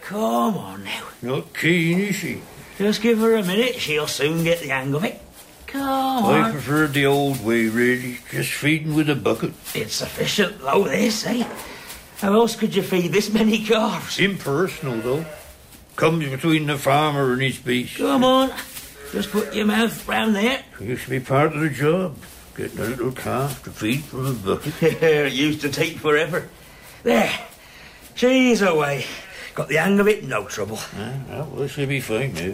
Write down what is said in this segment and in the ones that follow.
Come on now. Not keen, is she? Just give her a minute. She'll soon get the hang of it. Come on. I prefer the old way, really. Just feeding with a bucket. It's sufficient, though, this, eh? How else could you feed this many calves? Impersonal, though. Comes between the farmer and his beast. Come on. Just put your mouth round there. It used to be part of the job. Getting a little calf to feed from a bucket. It used to take forever. There. She's away. Got the hang of it, no trouble. Well, she'll be fine now.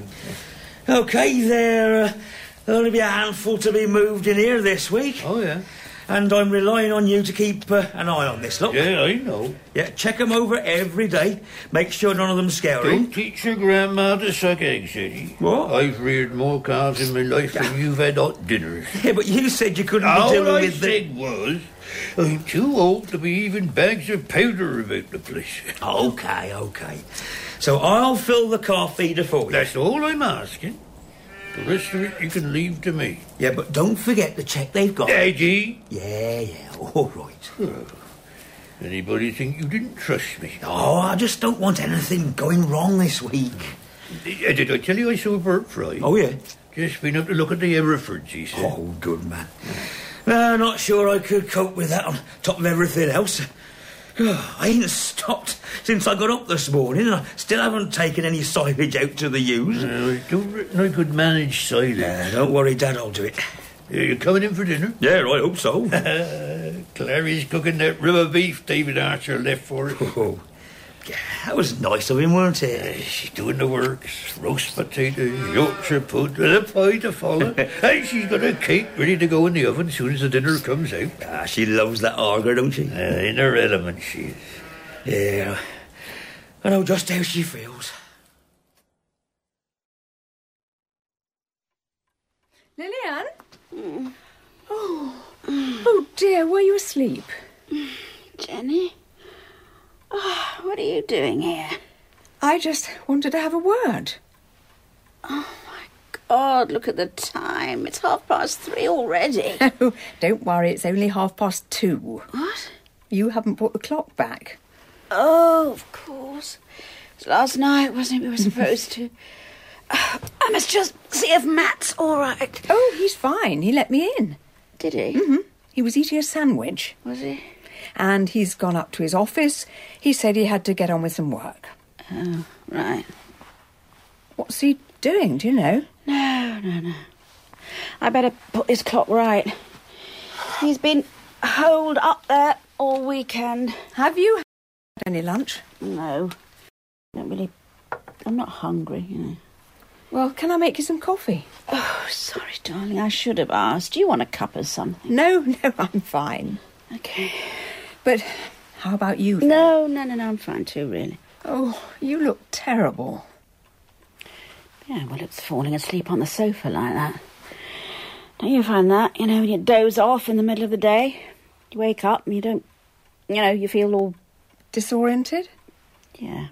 OK, there'll only be a handful to be moved in here this week. Oh, yeah. And I'm relying on you to keep an eye on this, look. Yeah, I know. Yeah, check them over every day. Make sure none of them scouring. Don't teach your grandma to suck eggs, Eddie. What? I've reared more calves in my life than you've had hot dinners. Yeah, but you said you couldn't be All dealing I with said was, I'm too old to be even bags of powder about the place. OK. So I'll fill the calf feeder for you. That's all I'm asking. The rest of it you can leave to me. Yeah, but don't forget to check they've got... Eddie? Yeah, all right. Anybody think you didn't trust me? Oh, I just don't want anything going wrong this week. Did I tell you I saw Bert Fry? Oh, yeah? Just been up to look at the Herefords, he said. Oh, good man. No, not sure I could cope with that on top of everything else. I ain't stopped since I got up this morning, and I still haven't taken any silage out to the ewes. I don't reckon I could manage silage. Don't worry, Dad, I'll do it. You coming in for dinner? Yeah, I hope so. Clary's cooking that ribber beef David Archer left for it. Oh, yeah, that was nice of him, weren't it? She's doing the works. Roast potatoes, Yorkshire pudding, and a pie to follow. And she's got a cake ready to go in the oven as soon as the dinner comes out. She loves that Arger, don't she? In her element, she is. Yeah, I know just how she feels. Lillian? Oh dear, were you asleep? Jenny? Oh, what are you doing here? I just wanted to have a word. Oh, my God, look at the time. It's 3:30 already. Oh, don't worry, it's only 2:30. What? You haven't brought the clock back. Oh, of course. It's last night, wasn't it? We were supposed to... I must just see if Matt's all right. Oh, he's fine. He let me in. Did he? Mm-hmm. He was eating a sandwich. Was he? And he's gone up to his office. He said he had to get on with some work. Oh, right. What's he doing, do you know? No. I better put this clock right. He's been holed up there all weekend. Have you had any lunch? No. Don't really... I'm not hungry, you know. Well, can I make you some coffee? Oh, sorry, darling. I should have asked. Do you want a cup of something? No, I'm fine. Okay. But how about you? No, I'm fine too, really. Oh, you look terrible. Yeah, well, it's falling asleep on the sofa like that. Don't you find that? You know, when you doze off in the middle of the day, you wake up and you don't... You know, you feel all... Disoriented? Yeah.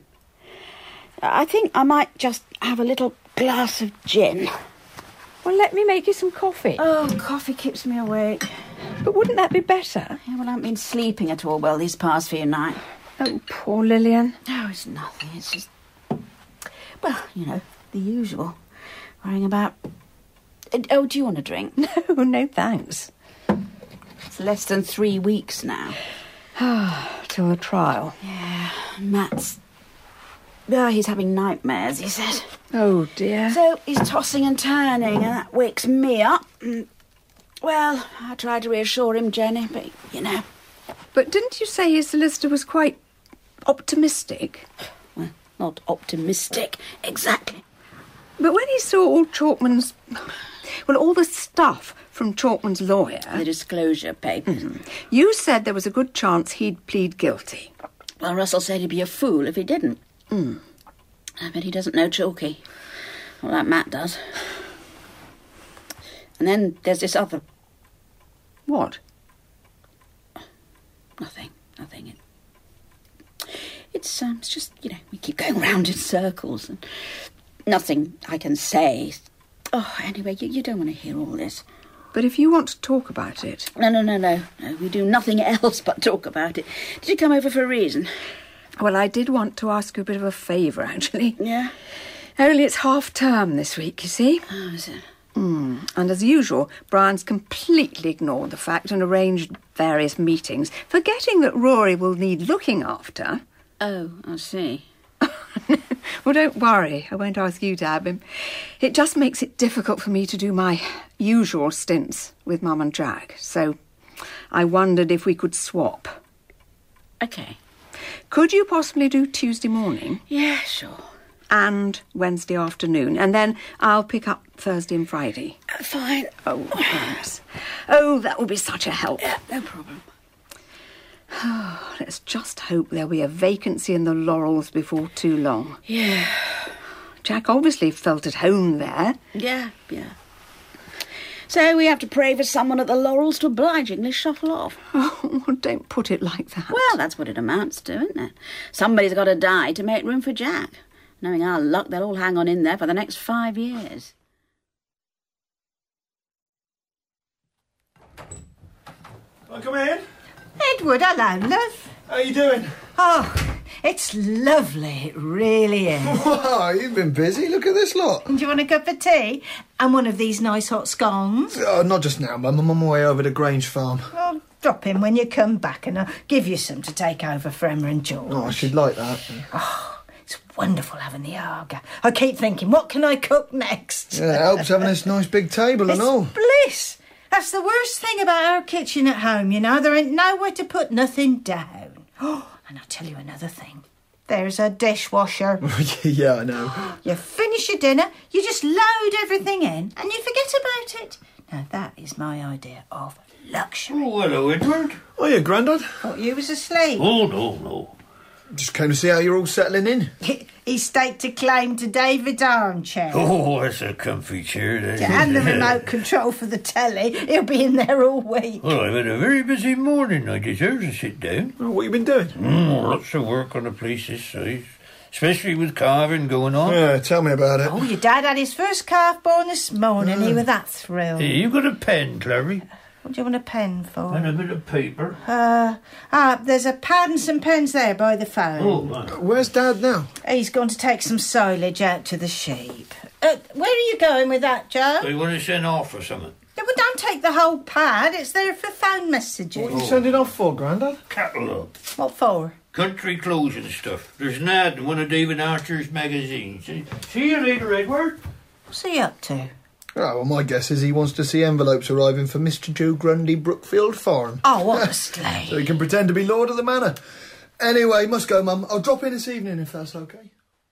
I think I might just have a little glass of gin. Well, let me make you some coffee. Oh, coffee keeps me awake. But wouldn't that be better? Yeah, well, I haven't been sleeping at all well these past few nights. Oh, poor Lillian. No, it's nothing. It's just... Well, you know, the usual. Worrying about... Oh, do you want a drink? No, thanks. It's less than 3 weeks now. Till the trial. Yeah, Matt's... he's having nightmares, he said. Oh, dear. So he's tossing and turning, and that wakes me up. Well, I tried to reassure him, Jenny, but, you know... But didn't you say his solicitor was quite optimistic? Well, not optimistic, exactly. But when he saw all Chalkman's... Well, all the stuff from Chalkman's lawyer... The disclosure papers. You said there was a good chance he'd plead guilty. Well, Russell said he'd be a fool if he didn't. I bet he doesn't know Chalky. Well, that Matt does. And then there's this other... What? Nothing. It's just, you know, we keep going round in circles and nothing I can say. Oh, anyway, you don't want to hear all this. But if you want to talk about it... No. We do nothing else but talk about it. Did you come over for a reason? Well, I did want to ask you a bit of a favour, actually. Yeah? Only it's half-term this week, you see. Oh, is it? And as usual, Brian's completely ignored the fact and arranged various meetings, forgetting that Rory will need looking after. Oh, I see. Well, don't worry. I won't ask you to have him. It just makes it difficult for me to do my usual stints with Mum and Jack. So I wondered if we could swap. OK. Could you possibly do Tuesday morning? Yeah, sure. And Wednesday afternoon, and then I'll pick up Thursday and Friday. Fine. Oh, thanks. Oh, that will be such a help. Yeah, no problem. Let's just hope there'll be a vacancy in the Laurels before too long. Yeah. Jack obviously felt at home there. Yeah. So we have to pray for someone at the Laurels to obligingly shuffle off. Oh, don't put it like that. Well, that's what it amounts to, isn't it? Somebody's got to die to make room for Jack. Knowing our luck, they'll all hang on in there for the next 5 years. Can I come in? Edward, hello, love. How you doing? Oh, it's lovely, it really is. Wow, you've been busy. Look at this lot. Do you want a cup of tea? And one of these nice hot scones? Not just now, Mum. I'm on my way over to Grange Farm. Well, drop in when you come back and I'll give you some to take over for Emma and George. Oh, I should like that. Oh, it's wonderful having the Aga. I keep thinking, what can I cook next? Yeah, it helps having this nice big table and It's all. bliss. That's the worst thing about our kitchen at home, you know. There ain't nowhere to put nothing down. Oh, and I'll tell you another thing. There's a dishwasher. Yeah, I know. You finish your dinner, you just load everything in, and you forget about it. Now, that is my idea of luxury. Oh, hello, Edward. Oh, yeah, Grandad. Thought you was asleep. Oh, no. Just came to see how you're all settling in. He staked a claim to David's armchair. Oh, that's a comfy chair, that is. And the remote control for the telly. He'll be in there all week. Well, I've had a very busy morning. I deserve to sit down. Oh, what you been doing? Lots of work on a place this size, especially with carving going on. Yeah, tell me about it. Oh, your dad had his first calf born this morning. He was that thrilled. Hey, you got a pen, Clary? What do you want a pen for? And a bit of paper. There's a pad and some pens there by the phone. Oh, man. Where's Dad now? He's gone to take some silage out to the sheep. Where are you going with that, Joe? So you want to send off or something? No, well, don't take the whole pad. It's there for phone messages. What are you sending off for, Grandad? Catalogue. What for? Country clothes and stuff. There's an ad in one of David Archer's magazines. See you later, Edward. What's he up to? Oh, well, my guess is he wants to see envelopes arriving for Mr. Joe Grundy Brookfield Farm. Oh, honestly. So he can pretend to be Lord of the Manor. Anyway, must go, Mum. I'll drop in this evening if that's okay.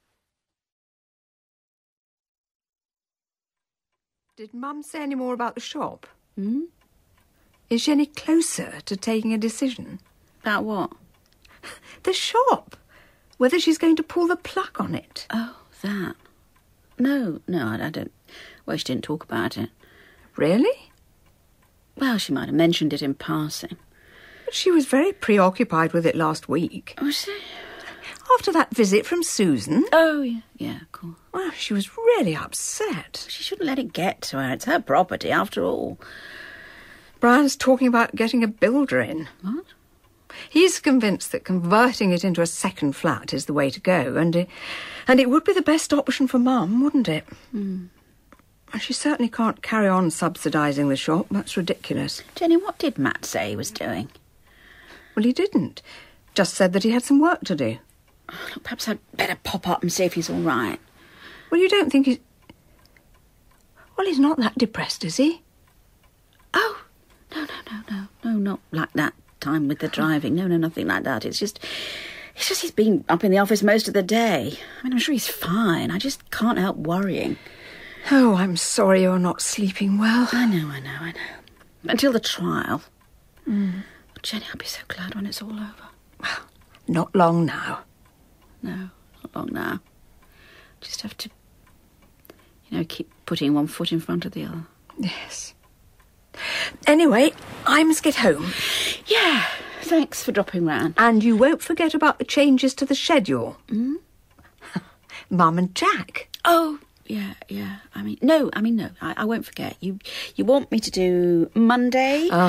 Did Mum say any more about the shop? Is she any closer to taking a decision? About what? The shop. Whether she's going to pull the plug on it. Oh, that. No, I don't. Well, she didn't talk about it. Really? Well, she might have mentioned it in passing. But she was very preoccupied with it last week. Was she? After that visit from Susan. Oh, yeah, cool. Well, she was really upset. She shouldn't let it get to her. It's her property, after all. Brian's talking about getting a builder in. What? He's convinced that converting it into a second flat is the way to go, and it would be the best option for Mum, wouldn't it? She certainly can't carry on subsidising the shop. That's ridiculous. Jenny, what did Matt say he was doing? Well, he didn't. Just said that he had some work to do. Look, perhaps I'd better pop up and see if he's all right. Well, you don't think he's... Well, he's not that depressed, is he? Oh, no, not like that time with the driving. No, nothing like that. It's just he's been up in the office most of the day. I mean, I'm sure he's fine. I just can't help worrying. Oh, I'm sorry you're not sleeping well. I know. Until the trial. But Jenny, I'll be so glad when it's all over. Well, not long now. No, not long now. Just have to, keep putting one foot in front of the other. Yes. Anyway, I must get home. Yeah, thanks for dropping round. And you won't forget about the changes to the schedule. Mum and Jack. Oh, yeah. I mean, no. I won't forget. You want me to do Monday? Oh,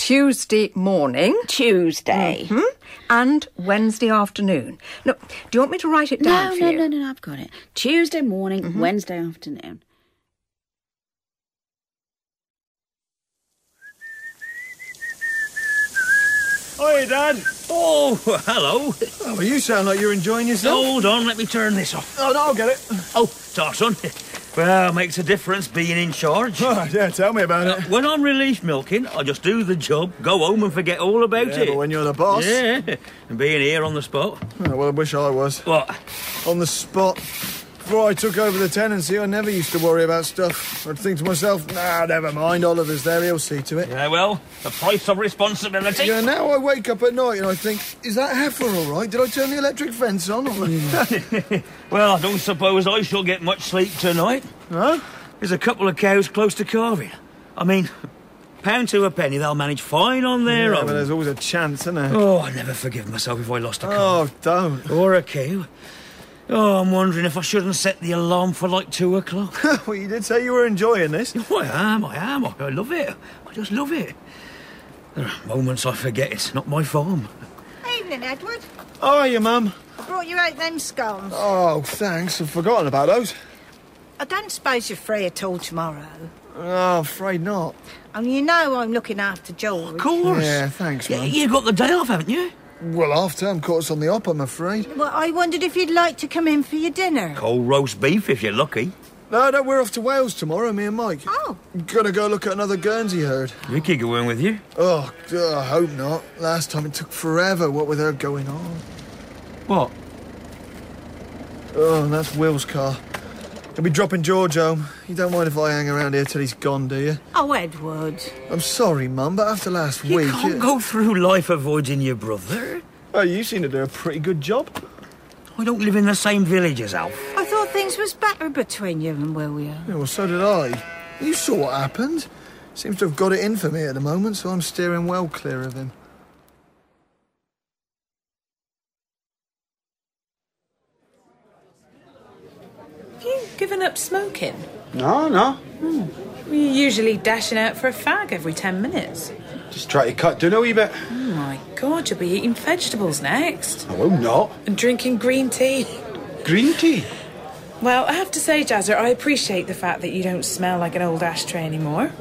Tuesday morning. Tuesday. And Wednesday afternoon. No, do you want me to write it down for you? No, I've got it. Tuesday morning, Wednesday afternoon. Hi, Dad. Oh, hello. Oh, well, you sound like you're enjoying yourself. Hold on, let me turn this off. Oh, no, I'll get it. Oh, start, son. Well, makes a difference being in charge. Oh, yeah, tell me about it. When I'm relief milking, I just do the job, go home and forget all about Yeah, it. but when you're the boss... Yeah, and being here on the spot. Oh, well, I wish I was. What? On the spot. Before I took over the tenancy, I never used to worry about stuff. I'd think to myself, nah, never mind, Oliver's there, he'll see to it. Yeah, well, the price of responsibility. Yeah, now I wake up at night and I think, is that heifer all right? Did I turn the electric fence on? Well, I don't suppose I shall get much sleep tonight. Huh? There's a couple of cows close to calving. I mean, pound to a penny, they'll manage fine on their Yeah, own. but there's always a chance, isn't there? Oh, I never forgive myself if I lost a cow. Oh, don't. Or a cow. Oh, I'm wondering if I shouldn't set the alarm for like 2 o'clock. Well, you did say you were enjoying this. I am. I love it. I just love it. There are moments I forget it's not my farm. Evening, Edward. Oh, you, Mum. I brought you out them scones. Oh, thanks. I've forgotten about those. I don't suppose you're free at all tomorrow. Oh, I'm afraid not. And you know I'm looking after George. Of course. Yeah, thanks, Mum. You got the day off, haven't you? Well, half-term caught us on the hop, I'm afraid. Well, I wondered if you'd like to come in for your dinner. Cold roast beef if you're lucky. No, we're off to Wales tomorrow, me and Mike. Oh. Gonna go look at another Guernsey herd. Vicky going with you? Oh, I hope not. Last time it took forever, what with her going on. What? Oh, and that's Will's car. He'll be dropping George home. You don't mind if I hang around here till he's gone, do you? Oh, Edward. I'm sorry, Mum, but after last You week... can't go through life avoiding your brother. Oh, you seem to do a pretty good job. I don't live in the same village as Alf. I thought things was better between you and William. Yeah, well, so did I. You saw what happened. Seems to have got it in for me at the moment, so I'm steering well clear of him. Have you given up smoking? No. You're usually dashing out for a fag every 10 minutes. Just try to cut down a wee bit. Oh my God, you'll be eating vegetables next. I will not. And drinking green tea. Green tea? Well, I have to say, Jazzer, I appreciate the fact that you don't smell like an old ashtray anymore.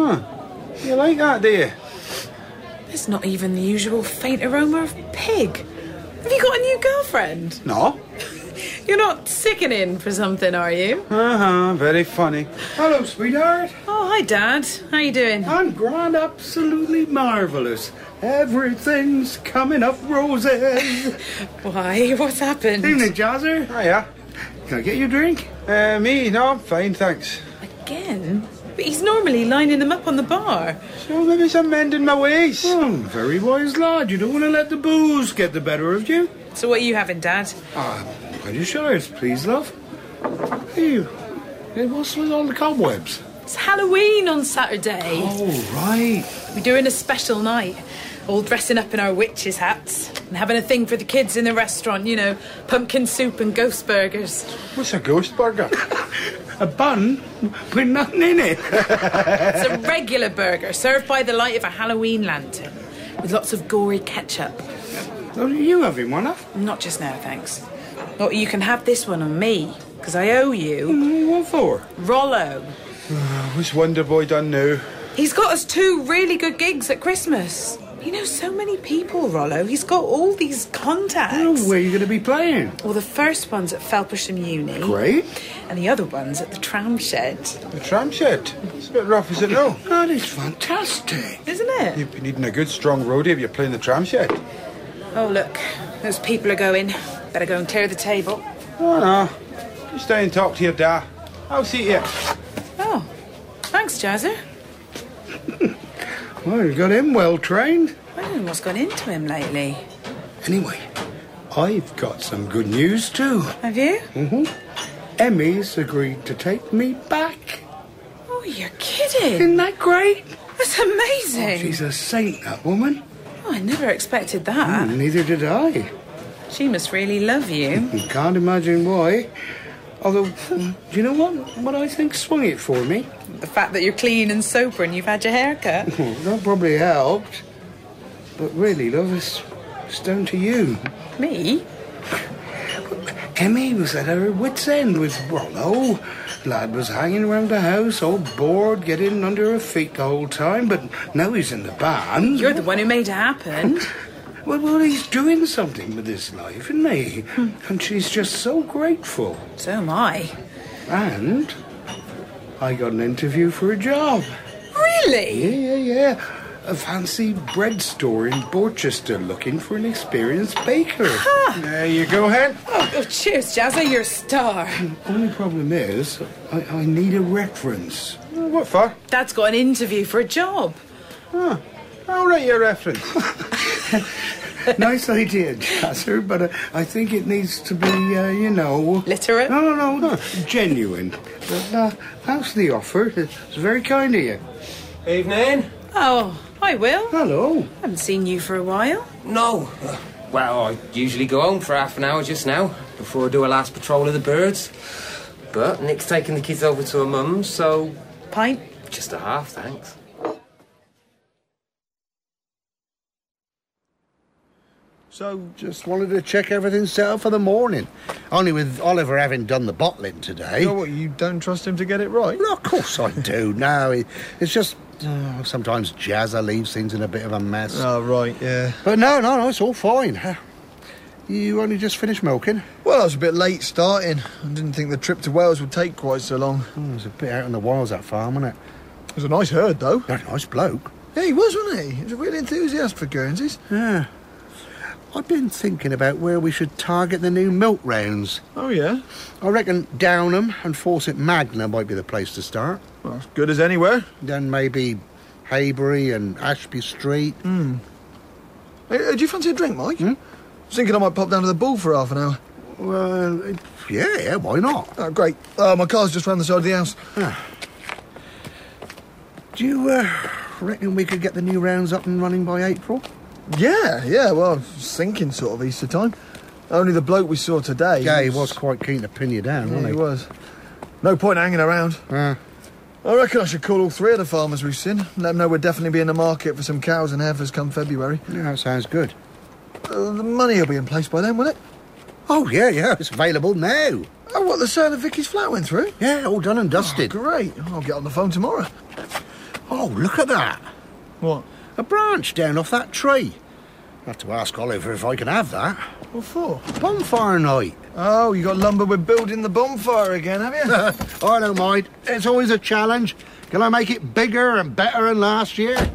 You like that, do you? There's not even the usual faint aroma of pig. Have you got a new girlfriend? No. You're not sickening for something, are you? Very funny. Hello, sweetheart. Oh, hi, Dad. How you doing? I'm grand, absolutely marvellous. Everything's coming up roses. Why? What's happened? Evening, Jazzer. Hiya. Can I get you a drink? Me? No, I'm fine, thanks. Again? But he's normally lining them up on the bar. So maybe I'm mending my ways. Oh, very wise lad. You don't want to let the booze get the better of you. So what are you having, Dad? Pretty sure it's please, love. Hey, what's with all the cobwebs? It's Halloween on Saturday. Oh, right. We're doing a special night. All dressing up in our witches' hats and having a thing for the kids in the restaurant, you know, pumpkin soup and ghost burgers. What's a ghost burger? A bun with nothing in it. It's a regular burger served by the light of a Halloween lantern with lots of gory ketchup. Oh, you having one, huh? Not just now, thanks. Oh, you can have this one on me, because I owe you. What for? Rollo. What's Wonder Boy done now? He's got us 2 really good gigs at Christmas. He knows so many people, Rollo. He's got all these contacts. Oh, where are you going to be playing? Well, the first one's at Felpersham Uni. Great. And the other one's at the Tram Shed. The tram shed. It's a bit rough, is it no? That is fantastic. Isn't it? You'd be needing a good strong roadie if you're playing the tram shed. Oh, look. Those people are going. Better go and clear the table. Oh, no. Just stay and talk to your dad. I'll see you. Oh, thanks, Jazzer. Well, you got him well trained. I don't know what's gone into him lately. Anyway, I've got some good news too. Have you? Emmy's agreed to take me back. Oh, you're kidding. Isn't that great? That's amazing. She's a saint, that woman. Oh, I never expected that. Neither did I. She must really love you. You can't imagine why. Although, do you know what I think swung it for me? The fact that you're clean and sober and you've had your hair cut. That probably helped. But really, love, it's down to you. Me? Emmy was at her wit's end with Rollo. Lad was hanging around the house, all bored, getting under her feet the whole time, but now he's in the band. You're the one who made it happen. Well, he's doing something with his life, isn't he? And she's just so grateful. So am I. And I got an interview for a job. Really? Yeah. A fancy bread store in Borchester looking for an experienced baker. There you go, Hen. Oh, cheers, Jazza, you're a star. Only problem is, I need a reference. What for? Dad's got an interview for a job. I'll write you a reference. Nice idea, Jazzer, but I think it needs to be, Literate? No, genuine. But thanks for the offer. It's very kind of you. Evening. Oh, hi, Will. Hello. Haven't seen you for a while. No. Well, I usually go home for half an hour just now, before I do a last patrol of the birds. But Nick's taking the kids over to her mum's, so... Pint? Just a half, thanks. So, just wanted to check everything's set up for the morning. Only with Oliver having done the bottling today. you know what, you don't trust him to get it right? Well, of course I do. No, it's just... sometimes Jazza leaves things in a bit of a mess. Oh, right, yeah. But no, it's all fine. You only just finished milking? Well, I was a bit late starting. I didn't think the trip to Wales would take quite so long. It was a bit out in the wilds, that farm, wasn't it? It was a nice herd, though. A nice bloke. Yeah, he was, wasn't he? He was a real enthusiast for Guernseys. Yeah. I've been thinking about where we should target the new milk rounds. Oh, yeah? I reckon Downham and Fawcett Magna might be the place to start. Well, as good as anywhere. Then maybe Haybury and Ashby Street. Hey, do you fancy a drink, Mike? I was thinking I might pop down to the Bull for half an hour. Well, yeah, why not? Oh, great. My car's just round the side of the house. Do you reckon we could get the new rounds up and running by April? Yeah, well, I was thinking sort of Easter time. Only the bloke we saw today... Yeah, he was quite keen to pin you down, wasn't he? He was. No point hanging around. I reckon I should call all three of the farmers we've seen. Let them know we'll definitely be in the market for some cows and heifers come February. Yeah, that sounds good. The money will be in place by then, will it? Oh, yeah, it's available now. Oh, what, the sale of Vicky's flat went through? Yeah, all done and dusted. Oh, great. I'll get on the phone tomorrow. Oh, look at that. What? A branch down off that tree. I'll have to ask Oliver if I can have that. What for? Bonfire night. Oh, you got lumber with building the bonfire again, have you? I don't mind. It's always a challenge. Can I make it bigger and better than last year?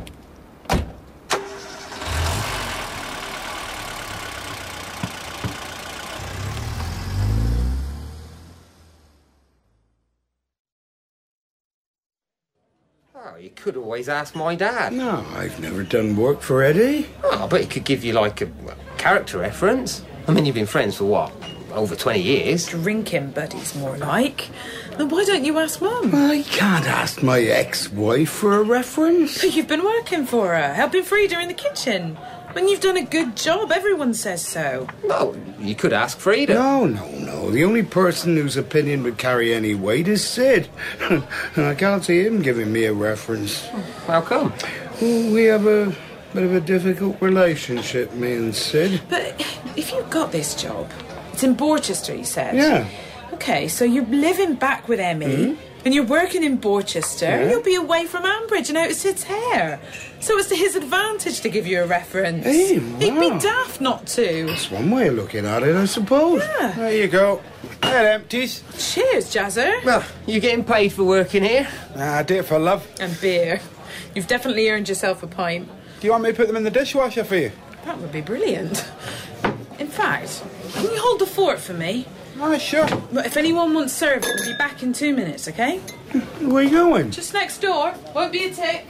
Oh, you could always ask my dad. No, I've never done work for Eddie. Oh, I bet he could give you, like, a character reference. I mean, you've been friends for, what, over 20 years? Drinking buddies, more like. Then why don't you ask Mum? I can't ask my ex-wife for a reference. But you've been working for her, helping Frida in the kitchen. When you've done a good job, everyone says so. Well, you could ask Frida. No. The only person whose opinion would carry any weight is Sid. And I can't see him giving me a reference. How come? Well, we have a bit of a difficult relationship, me and Sid. But if you got this job, it's in Borchester, you said? Yeah. OK, so you're living back with Emmy, and you're working in Borchester, and you'll be away from Ambridge and out of Sid's hair. So it's to his advantage to give you a reference. Hey, wow. He'd be daft not to. That's one way of looking at it, I suppose. Yeah. There you go. That empties. Cheers, Jazzer. Well, you getting paid for working here? I do it for love. And beer. You've definitely earned yourself a pint. Do you want me to put them in the dishwasher for you? That would be brilliant. In fact, can you hold the fort for me? Ah, sure. But if anyone wants served, we'll be back in 2 minutes, OK? Where are you going? Just next door. Won't be a tick.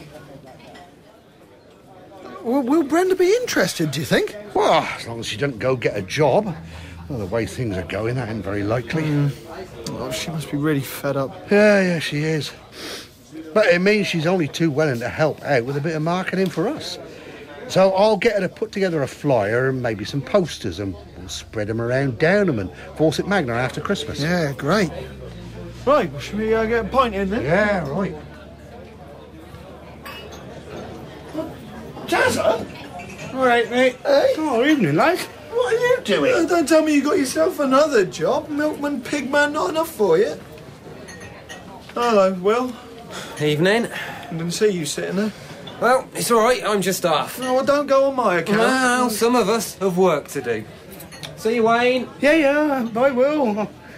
Will Brenda be interested, do you think? Well, as long as she doesn't go get a job. Well, the way things are going, that ain't very likely. Oh, she must be really fed up. Yeah, she is. But it means she's only too willing to help out with a bit of marketing for us. So I'll get her to put together a flyer and maybe some posters, and We'll spread 'em around Downham and Fawcett Magna after Christmas. Yeah, great. Right, well, shall we get a pint in then? Yeah, right. Jazza? All right, mate. Hey? Oh, evening, lad. What are you doing? Don't tell me you got yourself another job. Milkman, pigman, not enough for you. Hello, Will. Evening. I didn't see you sitting there. Well, it's all right. I'm just off. No, well, don't go on my account. Well, some of us have work to do. See you, Wayne. Yeah, bye, Will.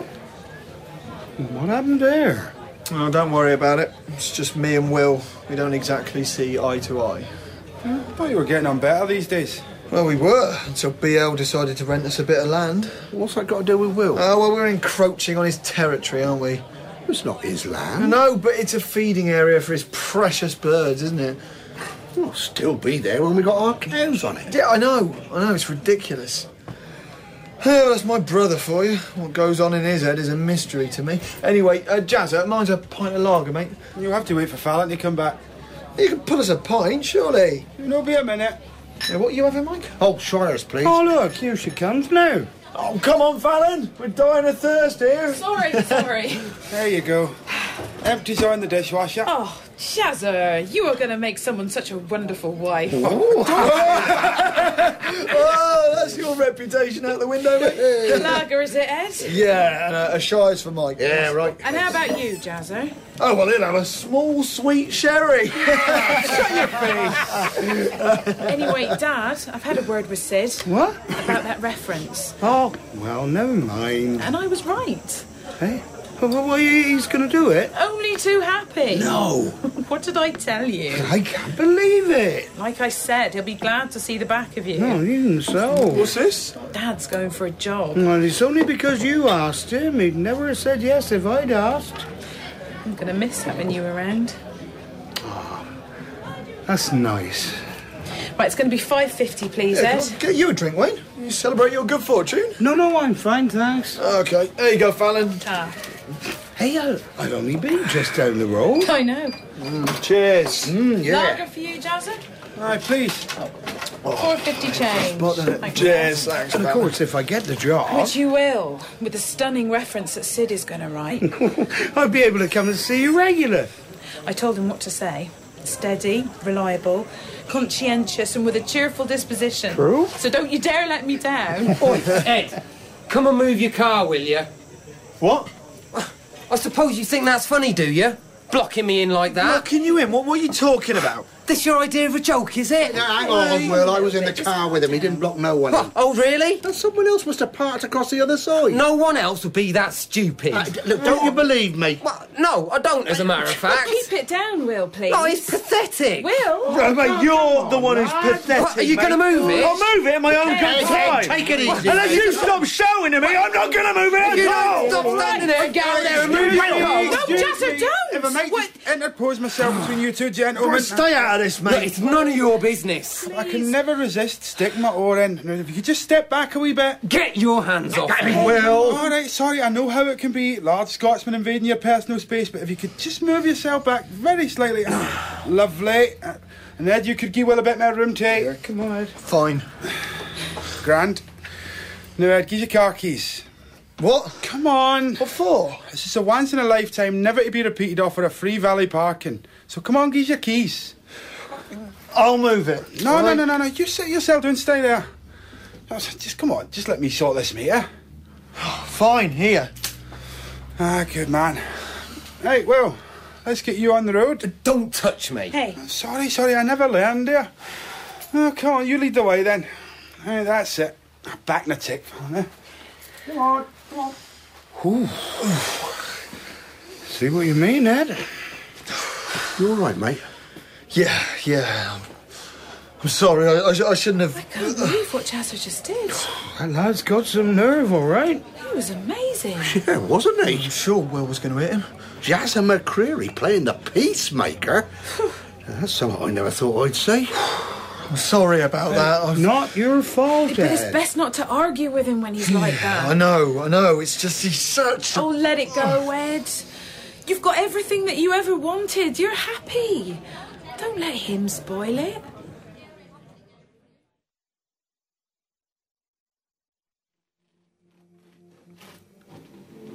What happened there? Oh, don't worry about it. It's just me and Will. We don't exactly see eye to eye. I thought you were getting on better these days. Well, we were, until BL decided to rent us a bit of land. What's that got to do with Will? Oh, well, we're encroaching on his territory, aren't we? It's not his land. No, but it's a feeding area for his precious birds, isn't it? It'll still be there when we got our cows on it. Yeah, I know, it's ridiculous. Oh, that's my brother for you. What goes on in his head is a mystery to me. Anyway, Jazza, mine's a pint of lager, mate. You have to wait for Fallon to come back. You can put us a pint, surely. It'll be a minute. Yeah, what are you having, Mike? Oh, Shires, please. Oh, look, here she comes now. Oh, come on, Fallon. We're dying of thirst here. Sorry. There you go. Empties are in the dishwasher. Oh, Jazza, you are going to make someone such a wonderful wife. Oh, that's your reputation out the window, mate. Lager, is it, Ed? Yeah, and a Shires for Mike. Yeah, right. And how about you, Jazza? Oh, well, he'll have a small, sweet sherry. Shut your face. Anyway, Dad, I've had a word with Sid. What? About that reference. Oh, well, never mind. And I was right. Hey? Well, he's going to do it? Only too happy. No. What did I tell you? I can't believe it. Like I said, he'll be glad to see the back of you. No, even so. What's this? Dad's going for a job. Well, it's only because you asked him. He'd never have said yes if I'd asked. I'm going to miss having you around. Oh, that's nice. Right, it's going to be $5.50, please, Ed. Get you a drink, Wayne. You celebrate your good fortune. No, I'm fine, thanks. Okay, there you go, Fallon. Hey, I've only been just down the road. I know. Cheers. Yeah. Lager for you, Jazza? All right, please. $4.50 change. Thank you. Cheers, thanks, And of Fallon. course, if I get the job, Which you will, with the stunning reference that Sid is going to write. I'll be able to come and see you regular. I told him what to say. Steady, reliable, conscientious and with a cheerful disposition. True. So don't you dare let me down. Oi, Ed, come and move your car, will you? What? I suppose you think that's funny, do you? Blocking me in like that? Locking you in? What are you talking about? This your idea of a joke, is it? Now, hang on, Will. I was in the car with him. He didn't block no one in. Oh, really? And someone else must have parked across the other side. No one else would be that stupid. Look, don't you believe me? Well, no, I don't, as a matter of fact. Keep it down, Will, please. Oh, it's pathetic. Will? Oh, mate, you're the one who's pathetic. What, are you going to move it? I'll move it in my own good time. Take it easy. Unless you stop shouting at me, I'm not going to move it You at all. don't stop standing there and get out there and move your car. No, Jazza, don't! If I might just interpose myself between you two gentlemen. Stay out of this, Look, mate. it's none of your business. I can never resist sticking my oar in. Now, if you could just step back a wee bit. Get your hands off me. Well, All right, sorry, I know how it can be. Large Scotsman invading your personal space, but if you could just move yourself back very slightly. Lovely. And Ed, you could give Will a bit more room, too. Come on, Ed. fine. Grand. Now, Ed, give your car keys. What? Come on. What for? This is a once in a lifetime, never to be repeated offer of free valley parking. So come on, give your keys. I'll move it. No, all right? no. You sit yourself down, stay there. Just come on, just let me sort this meter. Fine, here. Ah, good man. Hey, Will, let's get you on the road. Don't touch me. Hey, Sorry, I never learned, dear. Oh, come on, you lead the way then. Hey, that's it. Back in a tick, fella. Come on. Ooh. See what you mean, Ed? You all right, mate? Yeah. I'm sorry, I shouldn't have... I can't believe what Jazza just did. That lad's got some nerve, all right. He was amazing. Yeah, wasn't he? I'm sure Will was going to hit him. Jazza McCreary playing the peacemaker. That's something I never thought I'd say. I'm sorry about that. Not your fault, But it's Ed. best not to argue with him when he's like that. I know. It's just he's such a... Oh, let it go, Ed. You've got everything that you ever wanted. You're happy. Don't let him spoil it.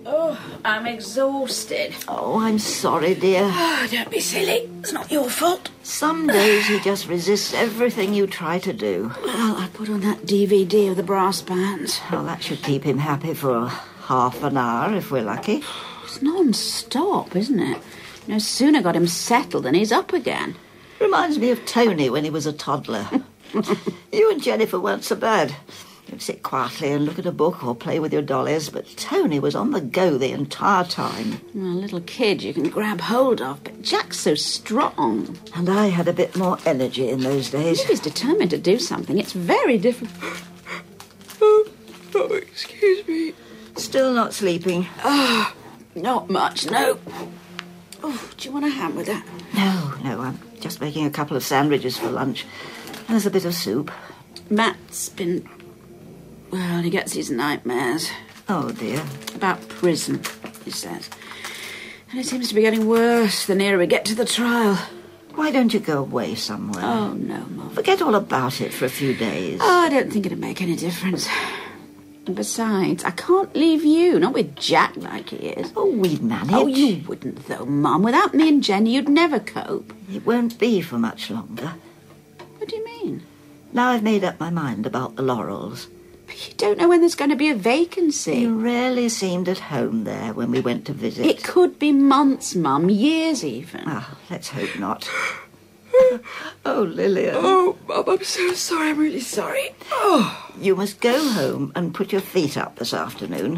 Oh, I'm exhausted. Oh, I'm sorry, dear. Oh, don't be silly. It's not your fault. Some days he just resists everything you try to do. Well, I put on that DVD of the brass bands. Well, that should keep him happy for half an hour, if we're lucky. It's non-stop, isn't it? No sooner got him settled than he's up again. Reminds me of Tony when he was a toddler. You and Jennifer weren't so bad. You'd sit quietly and look at a book or play with your dollies, but Tony was on the go the entire time. Well, a little kid you can grab hold of, but Jack's so strong. And I had a bit more energy in those days. If he's determined to do something, it's very different. Oh, excuse me. Still not sleeping? Oh, not much, no. Oh, do you want a ham with that? No, I'm just making a couple of sandwiches for lunch. There's a bit of soup. Matt's been... Well, he gets his nightmares. Oh, dear. About prison, he says. And it seems to be getting worse the nearer we get to the trial. Why don't you go away somewhere? Oh, no, Mum. Forget all about it for a few days. Oh, I don't think it'll make any difference. And besides, I can't leave you, not with Jack like he is. Oh, we'd manage. Oh, you wouldn't, though, Mum. Without me and Jenny, you'd never cope. It won't be for much longer. What do you mean? Now I've made up my mind about the Laurels. But you don't know when there's going to be a vacancy. You rarely seemed at home there when we went to visit. It could be months, Mum, years even. Ah, let's hope not. Oh, Lillian. Oh, Mum, I'm so sorry. I'm really sorry. Oh. You must go home and put your feet up this afternoon.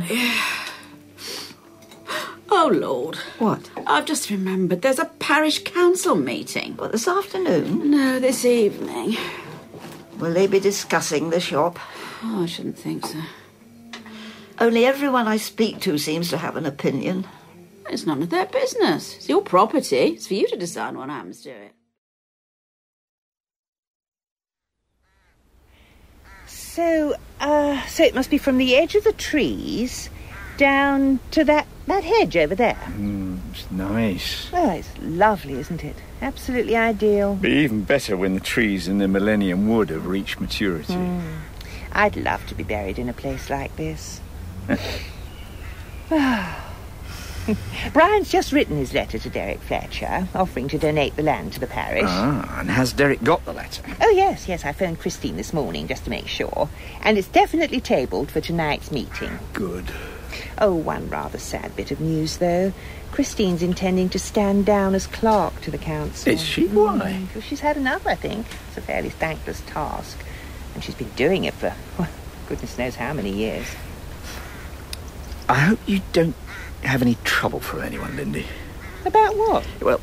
Oh, Lord. What? I've just remembered there's a parish council meeting. What, this afternoon? No, this evening. Will they be discussing the shop? Oh, I shouldn't think so. Only everyone I speak to seems to have an opinion. It's none of their business. It's your property. It's for you to decide what happens to it. So it must be from the edge of the trees down to that hedge over there. It's nice. Well, it's lovely, isn't it? Absolutely ideal. Be even better when the trees in the Millennium Wood have reached maturity. I'd love to be buried in a place like this. Brian's just written his letter to Derek Fletcher, offering to donate the land to the parish. Ah, and has Derek got the letter? Oh, yes, I phoned Christine this morning just to make sure. And it's definitely tabled for tonight's meeting. Good. Oh, one rather sad bit of news, though. Christine's intending to stand down as clerk to the council. Is she? Why? Well, she's had enough, I think. It's a fairly thankless task. And she's been doing it for, well, goodness knows how many years. I hope you don't have any trouble for anyone, Lindy. About what? Well,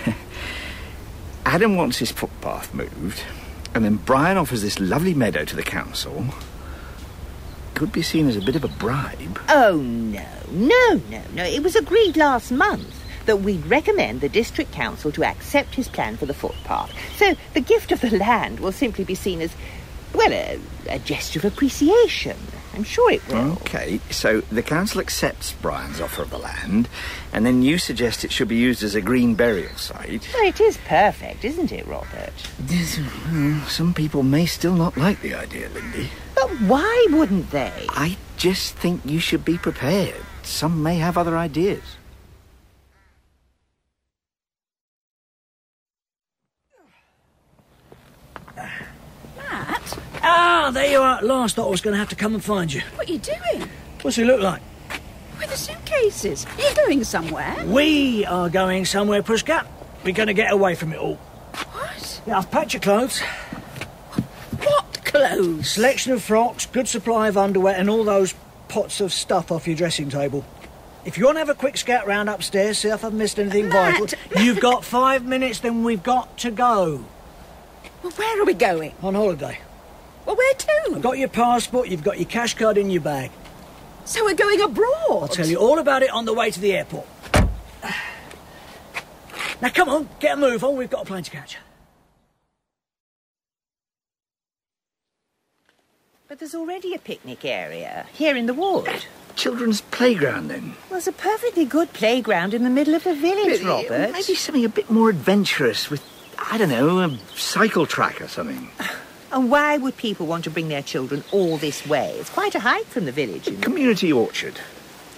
Adam wants his footpath moved, and then Brian offers this lovely meadow to the council. Could be seen as a bit of a bribe. Oh, no. It was agreed last month that we'd recommend the district council to accept his plan for the footpath. So the gift of the land will simply be seen as, well, a gesture of appreciation. I'm sure it will. OK, so the council accepts Brian's offer of the land, and then you suggest it should be used as a green burial site. Well, it is perfect, isn't it, Robert? Some people may still not like the idea, Lindy. But why wouldn't they? I just think you should be prepared. Some may have other ideas. Matt? Ah, there you are at last. Thought I was going to have to come and find you. What are you doing? What's he look like? With the suitcases. Are you going somewhere? We are going somewhere, Pushcat. We're going to get away from it all. What? Yeah, I've packed your clothes. What clothes? Selection of frocks, good supply of underwear, and all those pots of stuff off your dressing table. If you want to have a quick scout round upstairs, see if I've missed anything vital. You've got 5 minutes, then we've got to go. Well, where are we going? On holiday. Well, where to? I've got your passport, you've got your cash card in your bag. So we're going abroad? I'll tell you all about it on the way to the airport. Now, come on, get a move on, we've got a plane to catch. But there's already a picnic area here in the wood. Children's playground, then? Well, there's a perfectly good playground in the middle of the village, Robert. Maybe something a bit more adventurous with, I don't know, a cycle track or something. And why would people want to bring their children all this way? It's quite a hike from the village. A community orchard.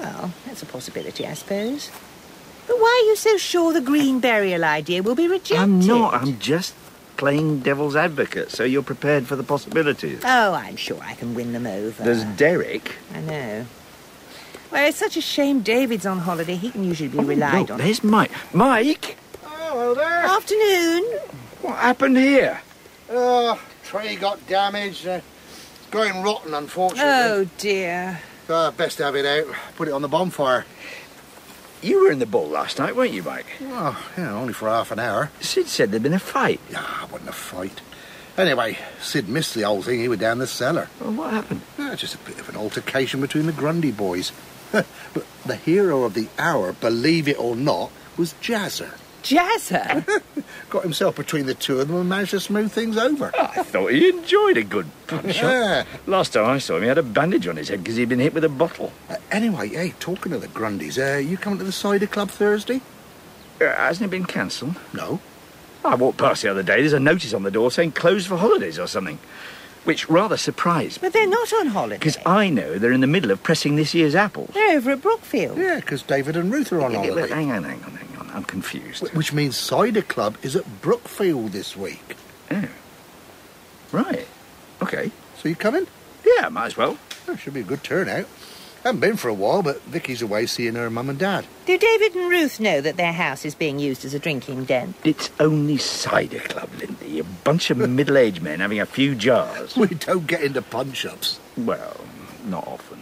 Well, that's a possibility, I suppose. But why are you so sure the green burial idea will be rejected? I'm not. I'm just playing devil's advocate, so you're prepared for the possibilities. Oh, I'm sure I can win them over. There's Derek. I know. Well, it's such a shame David's on holiday. He can usually be relied on. There's Mike. Mike! Oh, hello there. Afternoon. What happened here? Oh, tree got damaged. It's going rotten, unfortunately. Oh, dear. Best to have it out. Put it on the bonfire. You were in the ball last night, weren't you, Mike? Oh, yeah, only for half an hour. Sid said there'd been a fight. Ah, it wasn't a fight. Anyway, Sid missed the whole thing. He was down the cellar. Well, what happened? Just a bit of an altercation between the Grundy boys. But the hero of the hour, believe it or not, was Jazzer. Jazzer? Got himself between the two of them and managed to smooth things over. Oh, I thought he enjoyed a good punch-up. Yeah. Last time I saw him, he had a bandage on his head because he'd been hit with a bottle. Anyway, hey, talking of the Grundys, you coming to the cider club Thursday? Hasn't it been cancelled? No. I walked past the other day. There's a notice on the door saying closed for holidays or something, which rather surprised me. But they're not on holiday. Because I know they're in the middle of pressing this year's apples. They're over at Brookfield. Yeah, because David and Ruth are on holiday. Hang on. I'm confused. Which means cider club is at Brookfield this week. Oh. Right. OK. So you coming? Yeah, might as well. Oh, should be a good turnout. Haven't been for a while, but Vicky's away seeing her mum and dad. Do David and Ruth know that their house is being used as a drinking den? It's only cider club, Lindy. A bunch of middle-aged men having a few jars. We don't get into punch-ups. Well, not often.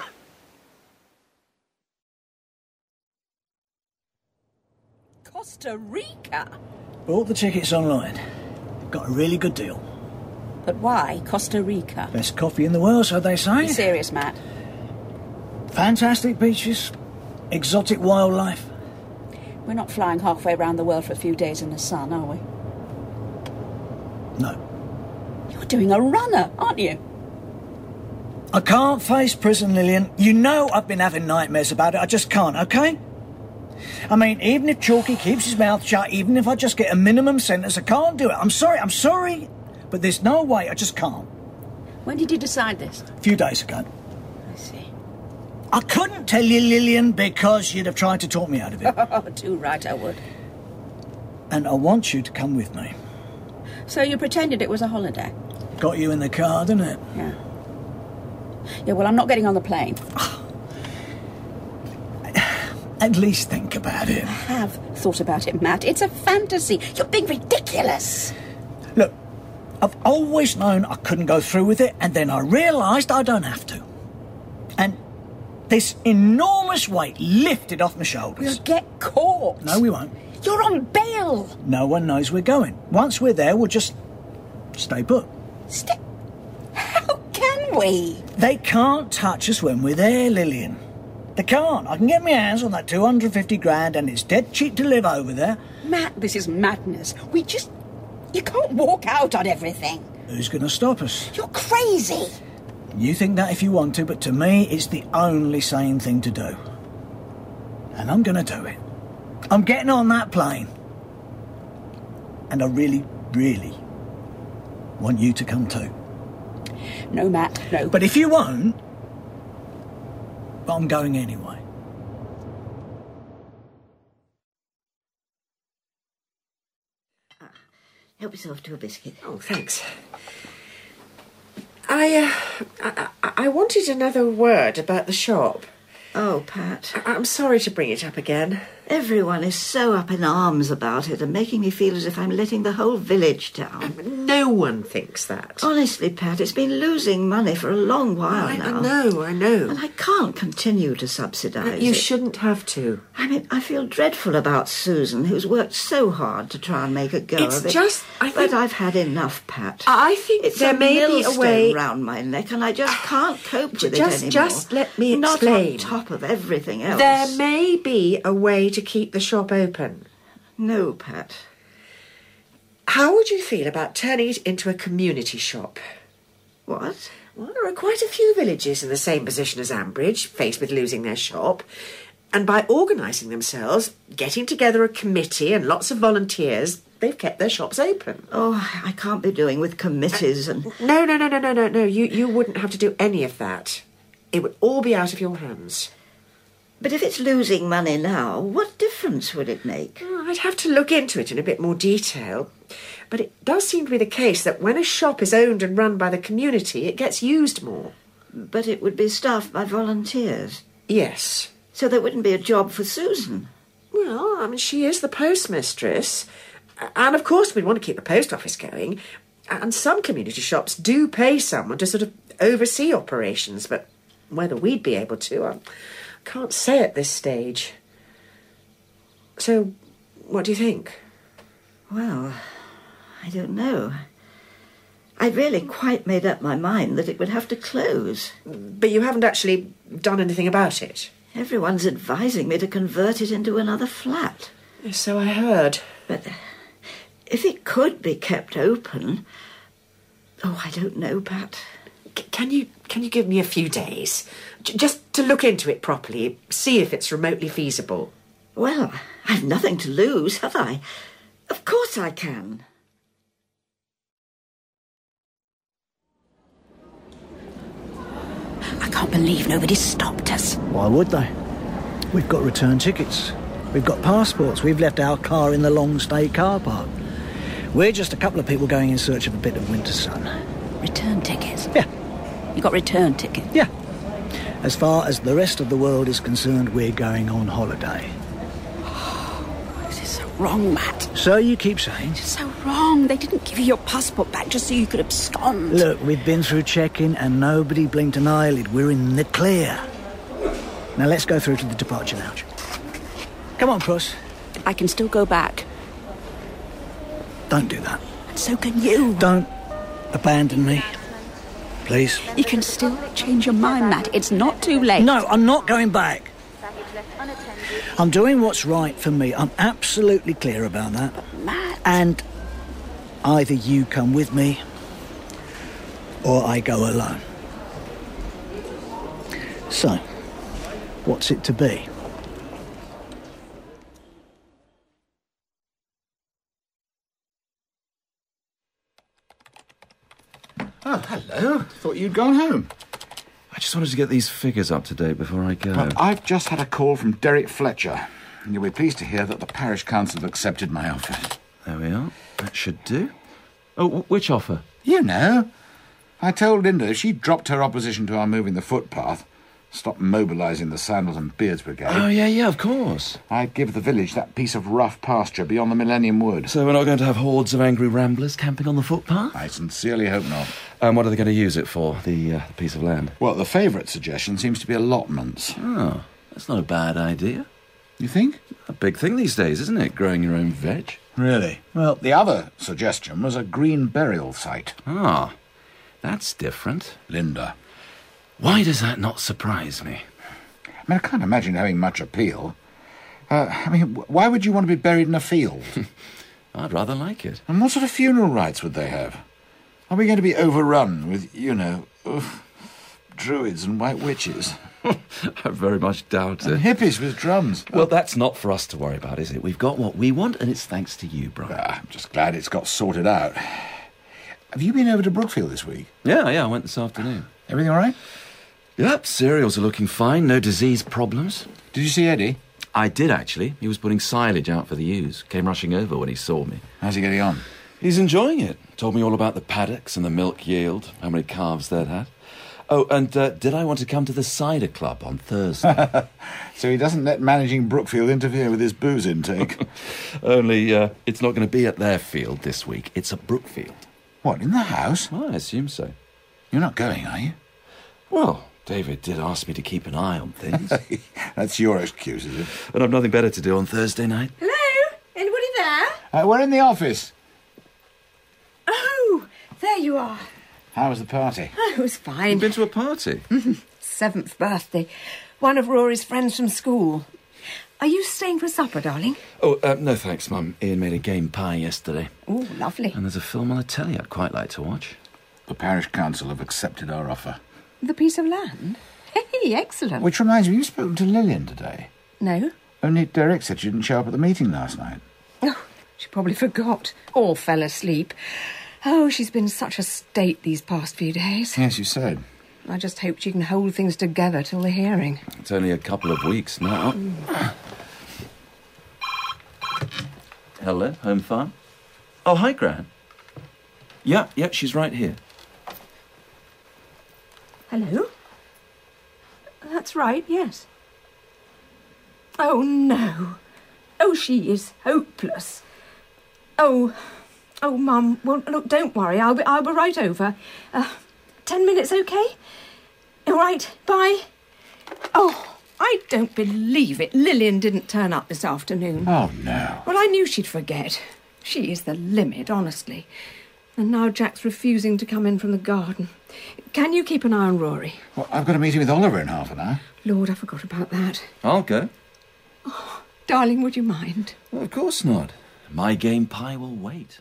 Costa Rica? Bought the tickets online. Got a really good deal. But why Costa Rica? Best coffee in the world, so they say. Be serious, Matt. Fantastic beaches, exotic wildlife. We're not flying halfway around the world for a few days in the sun, are we? No. You're doing a runner, aren't you? I can't face prison, Lillian. You know I've been having nightmares about it. I just can't, OK? I mean, even if Chalky keeps his mouth shut, even if I just get a minimum sentence, I can't do it. I'm sorry. But there's no way, I just can't. When did you decide this? A few days ago. I see. I couldn't tell you, Lillian, because you'd have tried to talk me out of it. Oh, too right I would. And I want you to come with me. So you pretended it was a holiday? Got you in the car, didn't it? Yeah. Yeah, well, I'm not getting on the plane. At least think about it. I have thought about it, Matt. It's a fantasy. You're being ridiculous. Look, I've always known I couldn't go through with it, and then I realised I don't have to. And this enormous weight lifted off my shoulders. We'll get caught. No, we won't. You're on bail. No one knows we're going. Once we're there, we'll just stay put. How can we? They can't touch us when we're there, Lillian. They can't. I can get my hands on that 250 grand and it's dead cheap to live over there. Matt, this is madness. You can't walk out on everything. Who's going to stop us? You're crazy. You think that if you want to, but to me, it's the only sane thing to do. And I'm going to do it. I'm getting on that plane. And I really, really want you to come too. No, Matt, no. But if you won't, I'm going anyway. Help yourself to a biscuit. Oh, thanks. I wanted another word about the shop. Oh, Pat. I'm sorry to bring it up again. Everyone is so up in arms about it and making me feel as if I'm letting the whole village down. No one thinks that. Honestly, Pat, it's been losing money for a long while now. I know. And I can't continue to subsidise it. You shouldn't have to. I mean, I feel dreadful about Susan, who's worked so hard to try and make a go of it. But I've had enough, Pat. I think it's there may be a way round my neck, and I just can't cope with it anymore. Just let me explain. Not on top of everything else. There may be a way to keep the shop open. No, Pat. How would you feel about turning it into a community shop? What? Well, there are quite a few villages in the same position as Ambridge, faced with losing their shop. And by organising themselves, getting together a committee and lots of volunteers, they've kept their shops open. Oh, I can't be doing with committees and... No. You wouldn't have to do any of that. It would all be out of your hands. But if it's losing money now, what difference would it make? I'd have to look into it in a bit more detail. But it does seem to be the case that when a shop is owned and run by the community, it gets used more. But it would be staffed by volunteers. Yes. So there wouldn't be a job for Susan. Well, I mean, she is the postmistress. And of course we'd want to keep the post office going. And some community shops do pay someone to sort of oversee operations, but whether we'd be able to, I can't say at this stage. So, what do you think? Well, I don't know. I'd really quite made up my mind that it would have to close. But you haven't actually done anything about it? Everyone's advising me to convert it into another flat. So I heard. But if it could be kept open... Oh, I don't know, Pat. Can you give me a few days? Just to look into it properly, see if it's remotely feasible. Well, I've nothing to lose, have I? Of course I can. I can't believe nobody stopped us. Why would they? We've got return tickets. We've got passports. We've left our car in the long stay car park. We're just a couple of people going in search of a bit of winter sun. Return tickets? Yeah. You got return tickets? Yeah. As far as the rest of the world is concerned, we're going on holiday. This is so wrong, Matt. So you keep saying. It's so wrong. They didn't give you your passport back just so you could abscond. Look, we've been through check-in and nobody blinked an eyelid. We're in the clear. Now let's go through to the departure lounge. Come on, Puss. I can still go back. Don't do that. And so can you. Don't abandon me. Please. You can still change your mind, Matt. It's not too late. No, I'm not going back. I'm doing what's right for me. I'm absolutely clear about that. But Matt... And either you come with me or I go alone. So, what's it to be? Oh, hello. Thought you'd gone home. I just wanted to get these figures up to date before I go. Well, I've just had a call from Derek Fletcher. And you'll be pleased to hear that the parish council have accepted my offer. There we are. That should do. Oh, which offer? You know. I told Linda if she dropped her opposition to our moving the footpath, stopped mobilising the Sandals and Beards Brigade... Oh, yeah, of course. I'd give the village that piece of rough pasture beyond the Millennium Wood. So we're not going to have hordes of angry ramblers camping on the footpath? I sincerely hope not. And what are they going to use it for, the piece of land? Well, the favourite suggestion seems to be allotments. Oh, that's not a bad idea. You think? A big thing these days, isn't it? Growing your own veg. Really? Well, the other suggestion was a green burial site. Ah, that's different. Linda. Why does that not surprise me? I mean, I can't imagine having much appeal. Why would you want to be buried in a field? I'd rather like it. And what sort of funeral rites would they have? Are we going to be overrun with, druids and white witches? I very much doubt it. And hippies with drums. Well, that's not for us to worry about, is it? We've got what we want, and it's thanks to you, Brian. I'm just glad it's got sorted out. Have you been over to Brookfield this week? Yeah, I went this afternoon. Everything all right? Yep, cereals are looking fine. No disease problems. Did you see Eddie? I did, actually. He was putting silage out for the ewes. Came rushing over when he saw me. How's he getting on? He's enjoying it. Told me all about the paddocks and the milk yield, how many calves they'd had. Oh, and did I want to come to the cider club on Thursday? So he doesn't let managing Brookfield interfere with his booze intake? Only it's not going to be at their field this week. It's at Brookfield. What, in the house? Well, I assume so. You're not going, are you? Well, David did ask me to keep an eye on things. That's your excuse, is it? And I've nothing better to do on Thursday night. Hello? Anybody there? We're in the office. Oh, there you are. How was the party? Oh, it was fine. You've been to a party? 7th birthday. One of Rory's friends from school. Are you staying for supper, darling? Oh, no thanks, Mum. Ian made a game pie yesterday. Oh, lovely. And there's a film on the telly I'd quite like to watch. The parish council have accepted our offer. The piece of land? Hey, excellent. Which reminds me, you've spoken to Lillian today. No. Only Derek said she didn't show up at the meeting last night. Oh, she probably forgot. Or fell asleep. Oh, she's been in such a state these past few days. Yes, you said. I just hope she can hold things together till the hearing. It's only a couple of weeks now. Hello, Home Farm. Oh, hi, Gran. Yeah, she's right here. Hello? That's right, yes. Oh, no. Oh, she is hopeless. Oh, Mum, well, look, don't worry. I'll be right over. 10 minutes, OK? All right, bye. Oh, I don't believe it. Lillian didn't turn up this afternoon. Oh, no. Well, I knew she'd forget. She is the limit, honestly. And now Jack's refusing to come in from the garden. Can you keep an eye on Rory? Well, I've got a meeting with Oliver in half an hour. Lord, I forgot about that. I'll go. Oh, darling, would you mind? Well, of course not. My game pie will wait.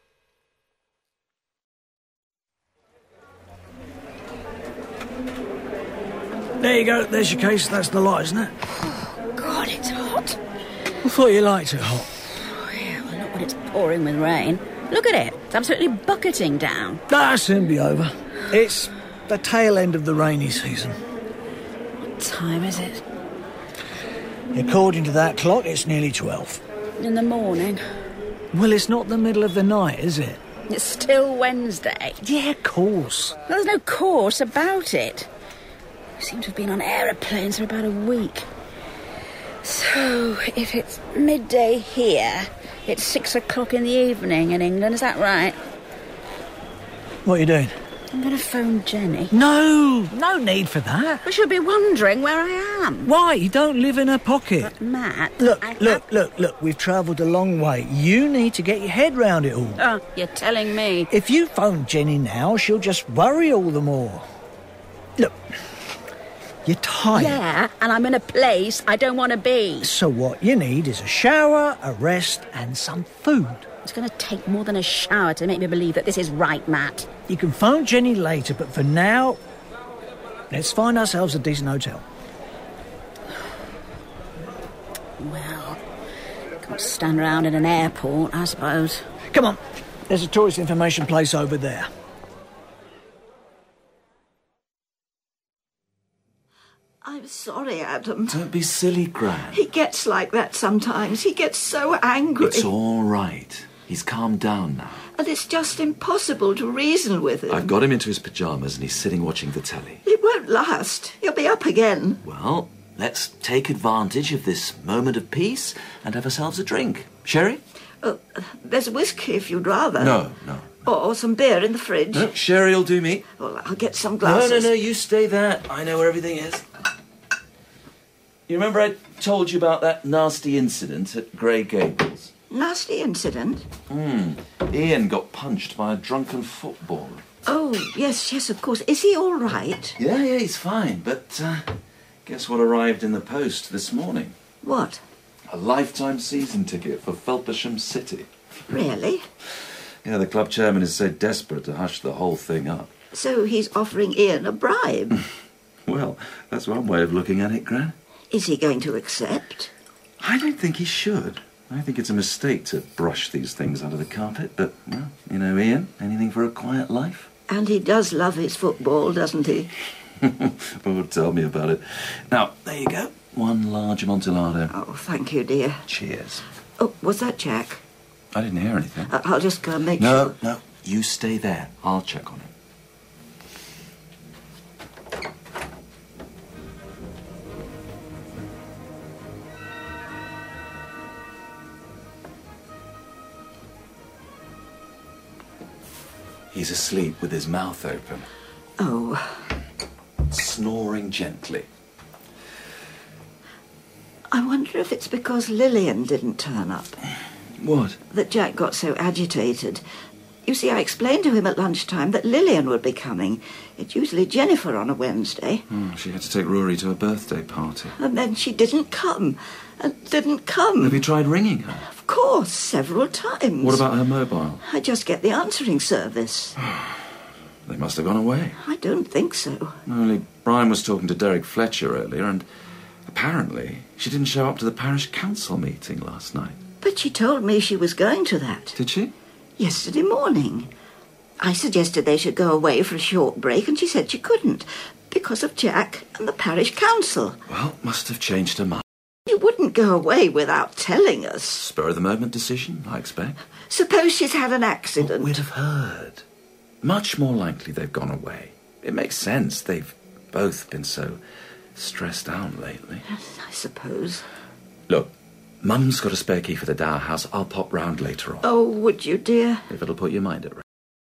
There you go. There's your case. That's the lot, isn't it? Oh, God, it's hot. I thought you liked it hot. Oh, yeah, well, not when it's pouring with rain. Look at it. It's absolutely bucketing down. That'll soon be over. It's the tail end of the rainy season. What time is it? According to that clock, it's nearly 12. In the morning. Well, it's not the middle of the night, is it? It's still Wednesday. Yeah, of course. Well, there's no course about it. We seem to have been on aeroplanes for about a week. So, if it's midday here, it's 6 o'clock in the evening in England, is that right? What are you doing? I'm going to phone Jenny. No need for that. But she'll be wondering where I am. Why? You don't live in her pocket. But, Matt... Look, we've travelled a long way. You need to get your head round it all. Oh, you're telling me. If you phone Jenny now, she'll just worry all the more. Look, you're tired. Yeah, and I'm in a place I don't want to be. So what you need is a shower, a rest, and some food. It's going to take more than a shower to make me believe that this is right, Matt. You can phone Jenny later, but for now, let's find ourselves a decent hotel. Well, can't stand around in an airport, I suppose. Come on, there's a tourist information place over there. I'm sorry, Adam. Don't be silly, Gran. He gets like that sometimes. He gets so angry. It's all right. He's calmed down now. And it's just impossible to reason with him. I've got him into his pyjamas and he's sitting watching the telly. It won't last. He'll be up again. Well, let's take advantage of this moment of peace and have ourselves a drink. Sherry? There's whiskey if you'd rather. No. Or some beer in the fridge. No, Sherry will do me. Well, I'll get some glasses. No, you stay there. I know where everything is. You remember I told you about that nasty incident at Grey Gables? Nasty incident? Ian got punched by a drunken footballer. Oh, yes, of course. Is he all right? Yeah, he's fine. But guess what arrived in the post this morning? What? A lifetime season ticket for Felpersham City. Really? Yeah, the club chairman is so desperate to hush the whole thing up. So he's offering Ian a bribe? Well, that's one way of looking at it, Gran. Is he going to accept? I don't think he should. I think it's a mistake to brush these things under the carpet, but, well, you know, Ian, anything for a quiet life. And he does love his football, doesn't he? Oh, tell me about it. Now, there you go. One large Amontillado. Oh, thank you, dear. Cheers. Oh, was that Jack? I didn't hear anything. I'll just go and make sure. No, you stay there. I'll check on him. He's asleep with his mouth open. Oh. Snoring gently. I wonder if it's because Lillian didn't turn up. What? That Jack got so agitated. You see, I explained to him at lunchtime that Lillian would be coming. It's usually Jennifer on a Wednesday. She had to take Rory to a birthday party. And then she didn't come. Have you tried ringing her? Of course, several times. What about her mobile? I just get the answering service. They must have gone away. I don't think so. Only Brian was talking to Derek Fletcher earlier, and apparently she didn't show up to the parish council meeting last night. But she told me she was going to that. Did she? Yesterday morning. I suggested they should go away for a short break, and she said she couldn't, because of Jack and the parish council. Well, must have changed her mind. You wouldn't go away without telling us. Spur-of-the-moment decision, I expect. Suppose she's had an accident. Well, we'd have heard. Much more likely they've gone away. It makes sense. They've both been so stressed out lately. I suppose. Look, Mum's got a spare key for the Dower House. I'll pop round later on. Oh, would you, dear? If it'll put your mind at rest.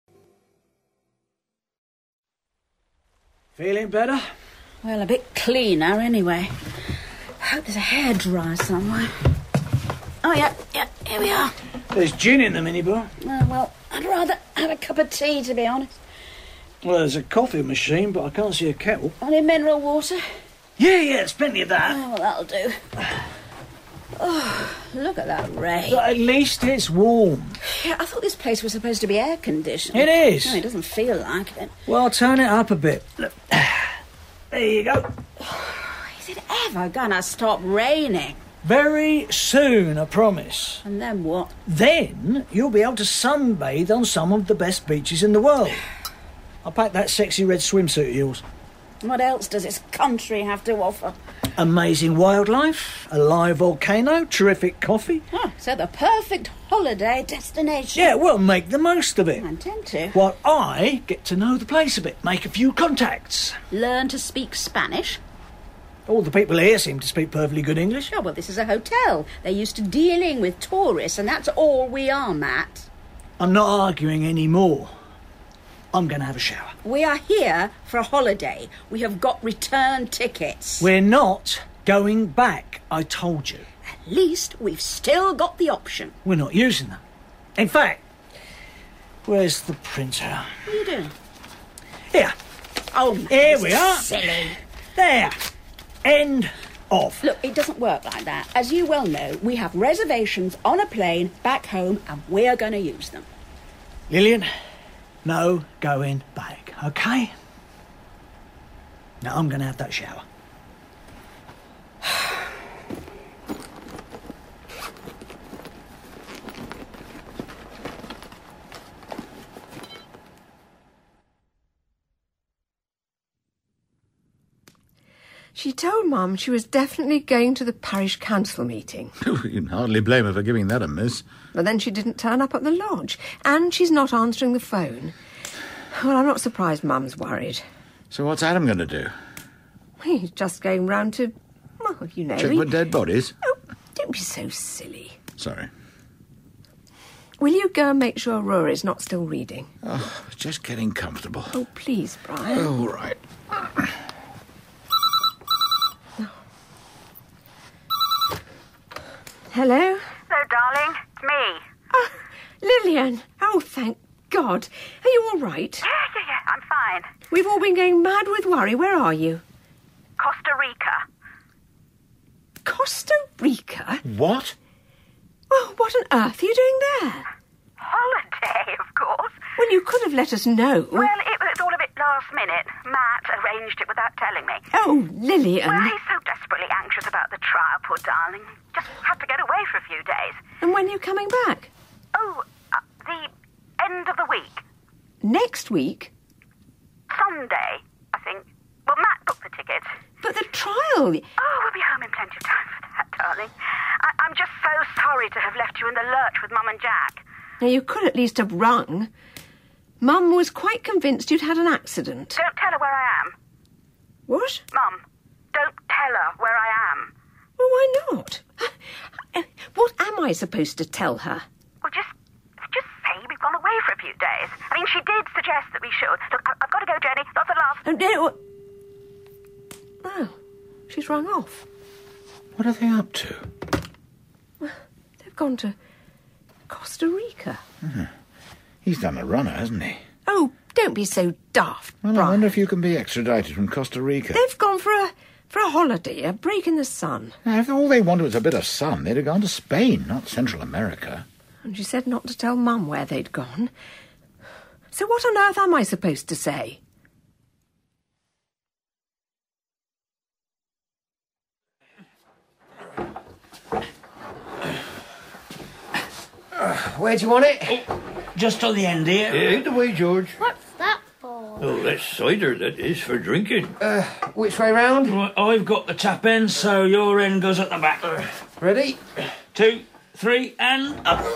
Feeling better? Well, a bit cleaner anyway. Hope there's a hairdryer somewhere. Oh, yeah, here we are. There's gin in the minibar. Oh, well, I'd rather have a cup of tea, to be honest. Well, there's a coffee machine, but I can't see a kettle. Any mineral water? Yeah, there's plenty of that. Oh, well, that'll do. Oh, look at that rain. But at least it's warm. Yeah, I thought this place was supposed to be air-conditioned. It is. No, it doesn't feel like it. Well, turn it up a bit. Look. There you go. Is it ever gonna stop raining? Very soon, I promise. And then what? Then you'll be able to sunbathe on some of the best beaches in the world. I'll pack that sexy red swimsuit of yours. What else does this country have to offer? Amazing wildlife, a live volcano, terrific coffee. Oh, so the perfect holiday destination. Yeah, well, make the most of it. I intend to. While I get to know the place a bit, make a few contacts. Learn to speak Spanish. All the people here seem to speak perfectly good English. Oh, well, this is a hotel. They're used to dealing with tourists, and that's all we are, Matt. I'm not arguing anymore. I'm going to have a shower. We are here for a holiday. We have got return tickets. We're not going back, I told you. At least we've still got the option. We're not using them. In fact, where's the printer? What are you doing? Here. Oh, here we are. Silly. There. End of. Look, it doesn't work like that. As you well know, we have reservations on a plane back home, and we're going to use them. Lillian, no going back, OK? Now I'm going to have that shower. She told Mum she was definitely going to the parish council meeting. You can hardly blame her for giving that a miss. But then she didn't turn up at the lodge. And she's not answering the phone. Well, I'm not surprised Mum's worried. So what's Adam going to do? He's just going round to, well, you know... Check for dead bodies? Oh, don't be so silly. Sorry. Will you go and make sure Rory's not still reading? Oh, just getting comfortable. Oh, please, Brian. Oh, all right. Hello? Hello, darling. It's me. Oh, Lillian. Oh, thank God. Are you all right? Yeah. I'm fine. We've all been going mad with worry. Where are you? Costa Rica. Costa Rica? What? Oh, what on earth are you doing there? Holiday, of course. Well, you could have let us know. Well, it was all a bit last minute. Matt arranged it without telling me. Oh, Lillian. Well, he's so desperately anxious about the trial, poor darling. Just had to get away for a few days. And when are you coming back? Oh, the end of the week. Next week? Sunday, I think. Well, Matt booked the tickets. But the trial... Oh, we'll be home in plenty of time for that, darling. I'm just so sorry to have left you in the lurch with Mum and Jack. Now, you could at least have rung. Mum was quite convinced you'd had an accident. Don't tell her where I am. What? Mum, don't tell her where I am. Well, why not? What am I supposed to tell her? Well, just say we've gone away for a few days. I mean, she did suggest that we should. Look, I've got to go, Jenny. Lots of love. No. Oh, she's rung off. What are they up to? They've gone to Costa Rica. He's done a runner, hasn't he? Oh, don't be so daft, Well, Brian. I wonder if you can be extradited from Costa Rica. They've gone for a holiday, a break in the sun. Now, if all they wanted was a bit of sun, they'd have gone to Spain, not Central America. And she said not to tell Mum where they'd gone. So what on earth am I supposed to say? Where do you want it? just on the end here. Out the way, George. What's that for? Oh, that's cider, that is, for drinking. Which way round? Right, I've got the tap end, so your end goes at the back. Ready? 2, 3, and up.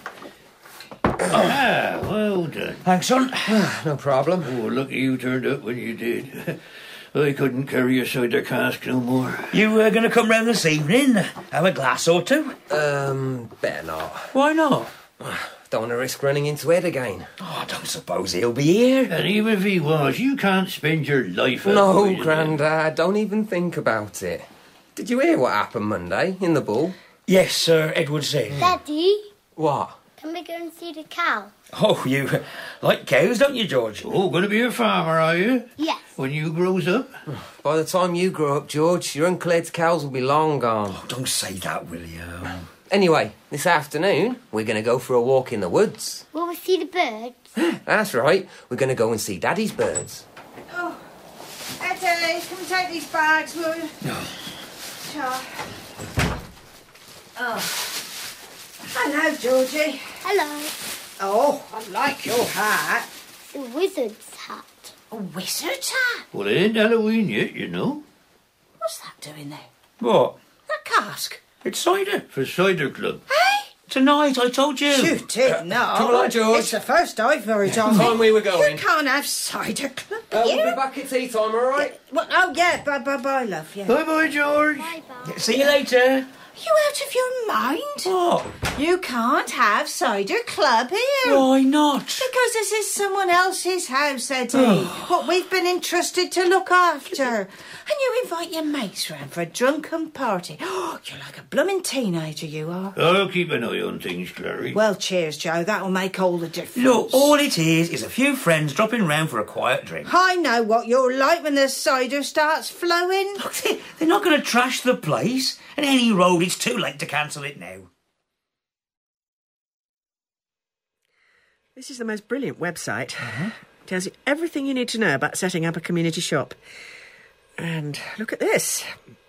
Ah, well done. Thanks, son. No problem. Oh, lucky you turned up when you did. I couldn't carry a cider cask no more. You were going to come round this evening? Have a glass or two? Better not. Why not? Don't want to risk running into Ed again. Oh, I don't suppose he'll be here. And even if he was, you can't spend your life... No, avoiding Grandad, don't even think about it. Did you hear what happened Monday in the Bull? Yes, Sir Edward said. Daddy, What? can we go and see the cow? Oh, you like cows, don't you, George? Oh, going to be a farmer, are you? Yes. When you grows up? By the time you grow up, George, your Uncle Ed's cows will be long gone. Oh, don't say that, William. Anyway, this afternoon, we're going to go for a walk in the woods. Will we see the birds? That's right. We're going to go and see Daddy's birds. Oh, Eddie, come and take these bags, will you? No. Sure. Oh. Hello, Georgie. Hello. Oh, I like your hat. It's a wizard's hat. A wizard's hat? Well, it ain't Halloween yet, you know. What's that doing there? What? That cask? It's cider. For cider club. Hey? Tonight, I told you. You did not. Come along, George. It's the first I've heard of Time we were going. You can't have cider club We'll here. be back at tea time, all right? Well, oh, yeah, bye, love, yeah. Bye-bye, George. Bye-bye. See you later. You out of your mind? What? You can't have cider club here. Why not? Because this is someone else's house, Eddie. What we've been entrusted to look after. And you invite your mates round for a drunken party. Oh, you're like a blooming teenager, you are. I'll keep an eye on things, Clary. Well, cheers, Joe. That'll make all the difference. Look, all it is a few friends dropping round for a quiet drink. I know what you're like when the cider starts flowing. Look, they're not going to trash the place. At any road, it's too late to cancel it now. This is the most brilliant website. Tells you everything you need to know about setting up a community shop. And look at this.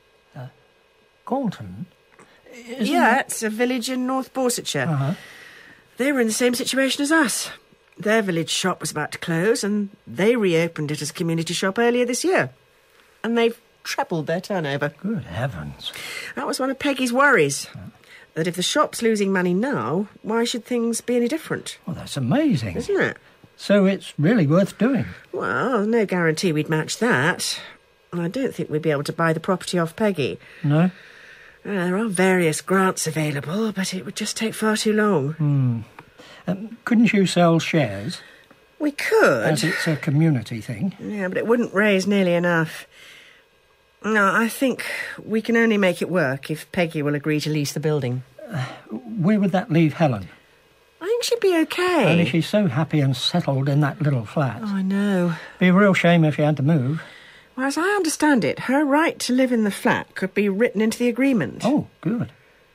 Galton? Yeah, it's a village in North Borsetshire. They were in the same situation as us. Their village shop was about to close, and they reopened it as a community shop earlier this year. And they've trebled their turnover. Good heavens. That was one of Peggy's worries. That if the shop's losing money now, why should things be any different? Well, that's amazing. Isn't it? So it's really worth doing. Well, no guarantee we'd match that. And I don't think we'd be able to buy the property off Peggy. No? There are various grants available, but it would just take far too long. Couldn't you sell shares? We could. As it's a community thing. Yeah, but it wouldn't raise nearly enough. No, I think we can only make it work if Peggy will agree to lease the building. Where would that leave Helen? I think she'd be okay. Only she's so happy and settled in that little flat. Oh, I know. Be a real shame if she had to move. Well, as I understand it, her right to live in the flat could be written into the agreement. Oh, good.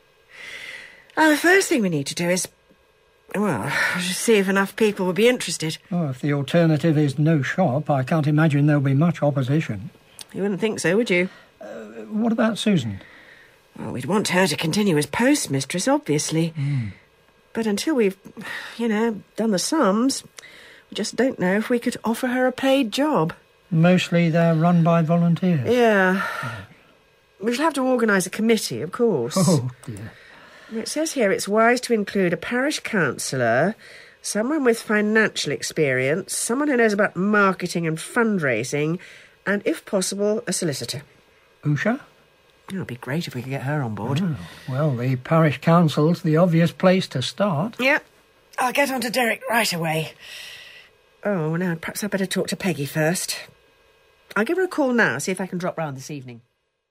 The first thing we need to do is, well, just see if enough people will be interested. Oh, if the alternative is no shop, I can't imagine there'll be much opposition. You wouldn't think so, would you? What about Susan? Well, we'd want her to continue as postmistress, obviously. But until we've, done the sums, we just don't know if we could offer her a paid job. Mostly they're run by volunteers. Yeah. We shall have to organise a committee, of course. Oh, dear. It says here it's wise to include a parish councillor, someone with financial experience, someone who knows about marketing and fundraising, and, if possible, a solicitor. Usha? It'd be great if we could get her on board. Oh, well, the parish council's the obvious place to start. Yeah. I'll get on to Derek right away. Oh, now, perhaps I'd better talk to Peggy first. I'll give her a call now, see if I can drop round this evening.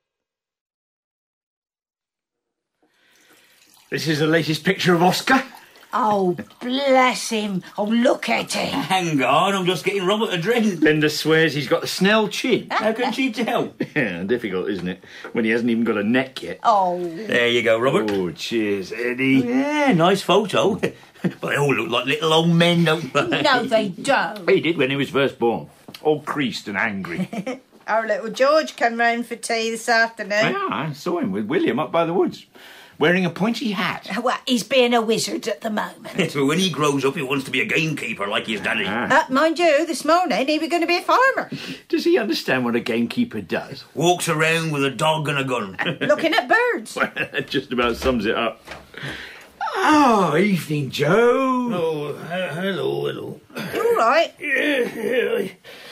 This is the latest picture of Oscar. Oh, bless him. Oh, look at him. Hang on, I'm just getting Robert a drink. Linda swears he's got a Snell chin. How can she tell? Yeah, difficult, isn't it? When he hasn't even got a neck yet. Oh. There you go, Robert. Oh, cheers, Eddie. Yeah, nice photo. But they all look like little old men, don't they? No, they don't. He did when he was first born. All creased and angry. Our little George came round for tea this afternoon. Yeah, I saw him with William up by the woods. wearing a pointy hat. Well, he's being a wizard at the moment. But when he grows up, he wants to be a gamekeeper like his daddy. Mind you, this morning he was going to be a farmer. Does he understand what a gamekeeper does? Walks around with a dog and a gun. Looking at birds. Well, that just about sums it up. Oh, evening, Joe. Oh, hello. You all right? Yeah.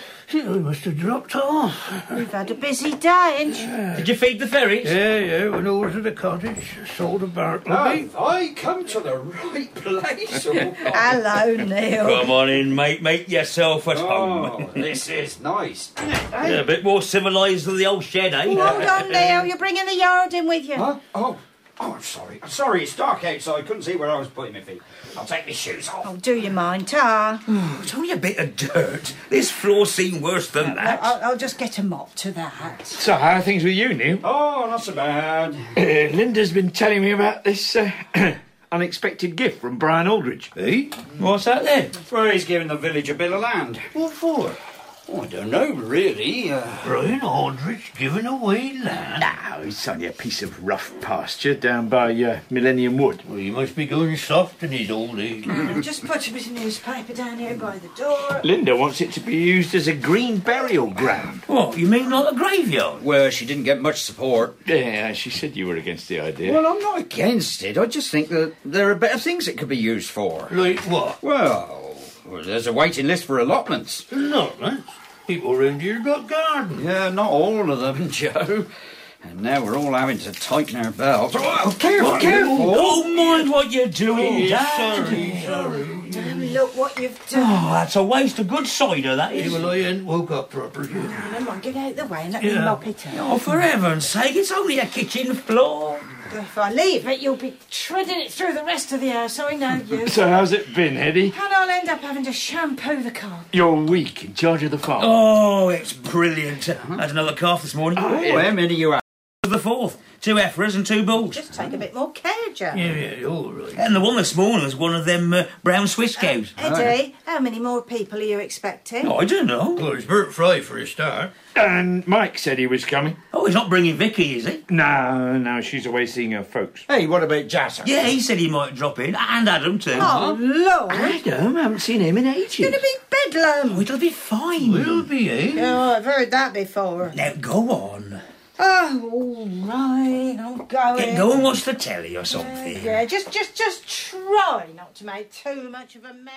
I must have dropped off. We've had a busy day, ain't you? Did you feed the ferries? Yeah. Went over to the cottage, sold a Bartleby. I come to the right place. Hello, Neil. Come on in, mate. Make yourself at home. This is nice. Yeah, a bit more civilised than the old shed, eh? Hold on, Neil. You're bringing the yard in with you. Huh? Oh, I'm sorry. I'm sorry, it's dark outside. I couldn't see where I was putting my feet. I'll take my shoes off. Oh, do you mind, Tar? It's only a bit of dirt. This floor's seen worse than that. I'll just get a mop to that. So, how are things with you, Neil? Oh, not so bad. Linda's been telling me about this unexpected gift from Brian Aldridge. Eh? What's that then? Well, he's giving the village a bit of land. What for? Oh, I don't know, really. Brian Aldridge giving away land? No, it's only a piece of rough pasture down by Millennium Wood. Well, he must be going soft in his old age. Just put a bit of newspaper down here by the door. Linda wants it to be used as a green burial ground. What, you mean like a graveyard? Well, she didn't get much support. Yeah, she said you were against the idea. Well, I'm not against it. I just think that there are better things it could be used for. Like what? Well, there's a waiting list for allotments. Allotments? People around here got gardens. Yeah, not all of them, Joe. And now we're all having to tighten our belts. Oh, careful! Don't mind what you're doing, Dad. Sorry. Look what you've done. Oh, that's a waste of good cider, that is. Well, I ain't woke up proper yet. Come on, get out of the way and let me mop it up. Oh, for heaven's sake, it's only a kitchen floor. If I leave it, you'll be treading it through the rest of the house, I know you. So how's it been, Eddie? And I'll end up having to shampoo the car. You're weak, in charge of the farm. Oh, it's brilliant. Had another calf this morning. Oh, how many you have? The fourth. 2 heifers and 2 bulls. Just take a bit more care, Joe. Yeah, all right. And the one this morning was one of them brown Swiss cows. Eddie, how many more people are you expecting? Oh, I don't know. Well, it's Bert Fry for a start. And Mike said he was coming. Oh, he's not bringing Vicky, is he? No, she's away seeing her folks. Hey, what about Jasser? Yeah, he said he might drop in. And Adam, too. Oh, Lord. Adam, I haven't seen him in ages. It's going to be bedlam. Oh, it'll be fine. Will be, eh? Oh, I've heard that before. Now, go on. Oh, all right, I'm going. Go and watch the telly or something. Yeah, just try not to make too much of a mess.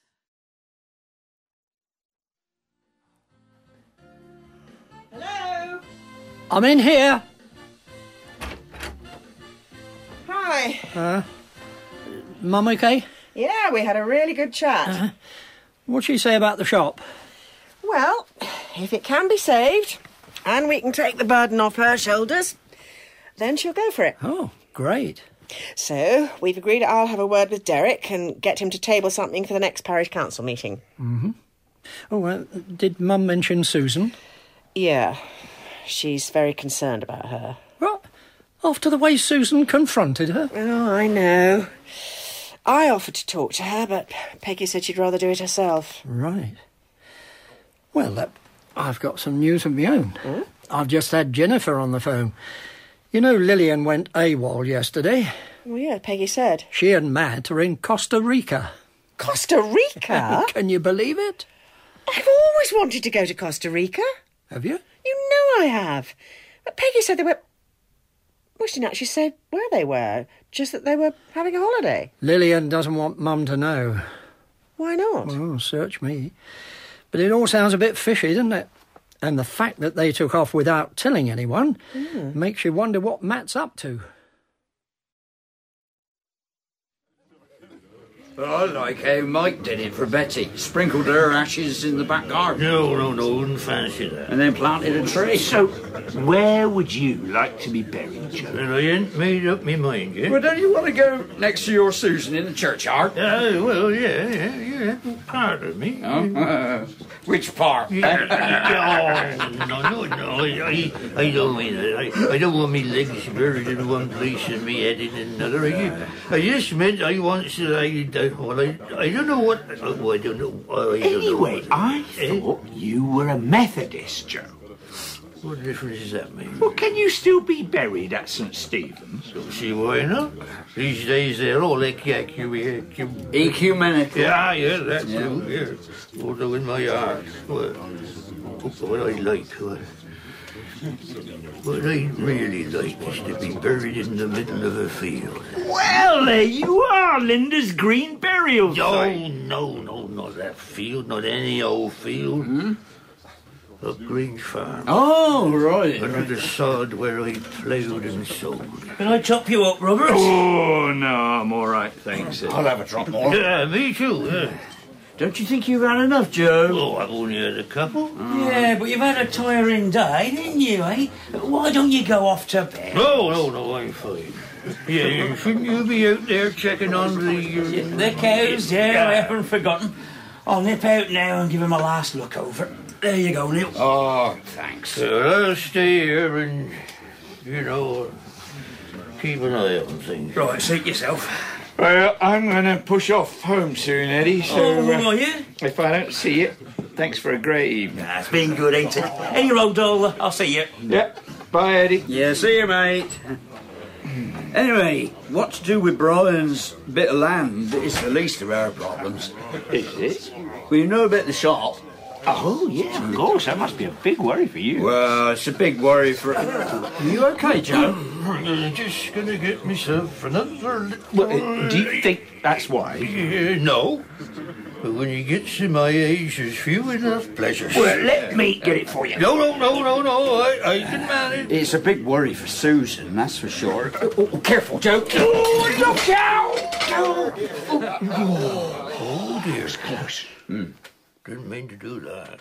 Hello? I'm in here. Hi. Mum okay? Yeah, we had a really good chat. What'd she say about the shop? Well, if it can be saved, and we can take the burden off her shoulders, then she'll go for it. Oh, great. So, we've agreed I'll have a word with Derek and get him to table something for the next parish council meeting. Mm-hmm. Oh, did Mum mention Susan? Yeah, she's very concerned about her. What? After the way Susan confronted her? Oh, I know. I offered to talk to her, but Peggy said she'd rather do it herself. Right. Well, I've got some news of my own. Hmm? I've just had Jennifer on the phone. You know Lillian went AWOL yesterday. Well, yeah, Peggy said. She and Matt are in Costa Rica. Costa Rica? Can you believe it? I've always wanted to go to Costa Rica. Have you? You know I have. But Peggy said they were... Well, she didn't actually say where they were, just that they were having a holiday. Lillian doesn't want Mum to know. Why not? Well, search me. But it all sounds a bit fishy, doesn't it? And the fact that they took off without telling anyone makes you wonder what Matt's up to. I like how Mike did it for Betty. Sprinkled her ashes in the back garden. No, wouldn't fancy that. And then planted a tree. So, where would you like to be buried, Joe? Well, I ain't made up my mind yet. Well, don't you want to go next to your Susan in the churchyard? Well, yeah. Part of me. Oh, which part? No. I don't mean it. I don't want me legs buried in one place and me head in another. I just meant I once I don't know what. I don't know. Anyway, I thought you were a Methodist, Joe. What difference does that make? Well, can you still be buried at St Stephen's? Don't see why not. These days they're all ecumenical. Yeah, that's true, yeah. Although in my heart, what I like, what I really like is to be buried in the middle of a field. Well, there you are, Linda's green burial site. No, not that field, not any old field. A green farm. Oh, right. Under the sod where I ploughed and sowed. Can I chop you up, Robert? Oh, no, I'm all right, thanks. I'll have a drop more. Yeah, me too, yeah. Don't you think you've had enough, Joe? Oh, I've only had a couple. Yeah, but you've had a tiring day, didn't you, eh? Why don't you go off to bed? No, I'm fine. Yeah, shouldn't you be out there checking on the cows, yeah, I haven't forgotten. I'll nip out now and give him a last look over. There you go, Neil. Oh, thanks. I'll stay here and, keep an eye on things. Right, suit yourself. Well, I'm going to push off home soon, Eddie, so are you? If I don't see you, thanks for a great evening. It's been good, ain't it? Hey, old doll, I'll see you. Yep. Bye, Eddie. Yeah, see you, mate. Anyway, what to do with Brian's bit of land is the least of our problems. Is it? Well, you know about the shop. Oh, yeah, of course. That must be a big worry for you. Well, it's a big worry for... Are you okay, Joe? I'm just going to get myself another... Well, do you think that's why? No. But when you get to my age, there's few enough pleasures. Well, let me get it for you. No. I can manage. It's a big worry for Susan, that's for sure. Oh, careful, Joe. Oh, look out! Oh, dear. It's close. Didn't mean to do that.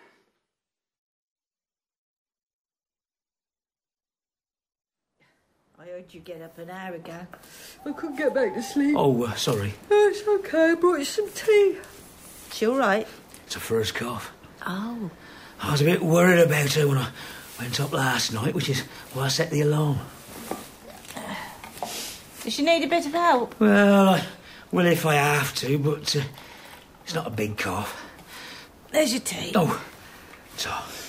I heard you get up an hour ago. I couldn't get back to sleep. Oh, sorry. Oh, it's okay. I brought you some tea. She all right? It's a first cough. Oh. I was a bit worried about her when I went up last night, which is why I set the alarm. Does she need a bit of help? Well, I will if I have to, but it's not a big cough. There's your tea. Oh, so.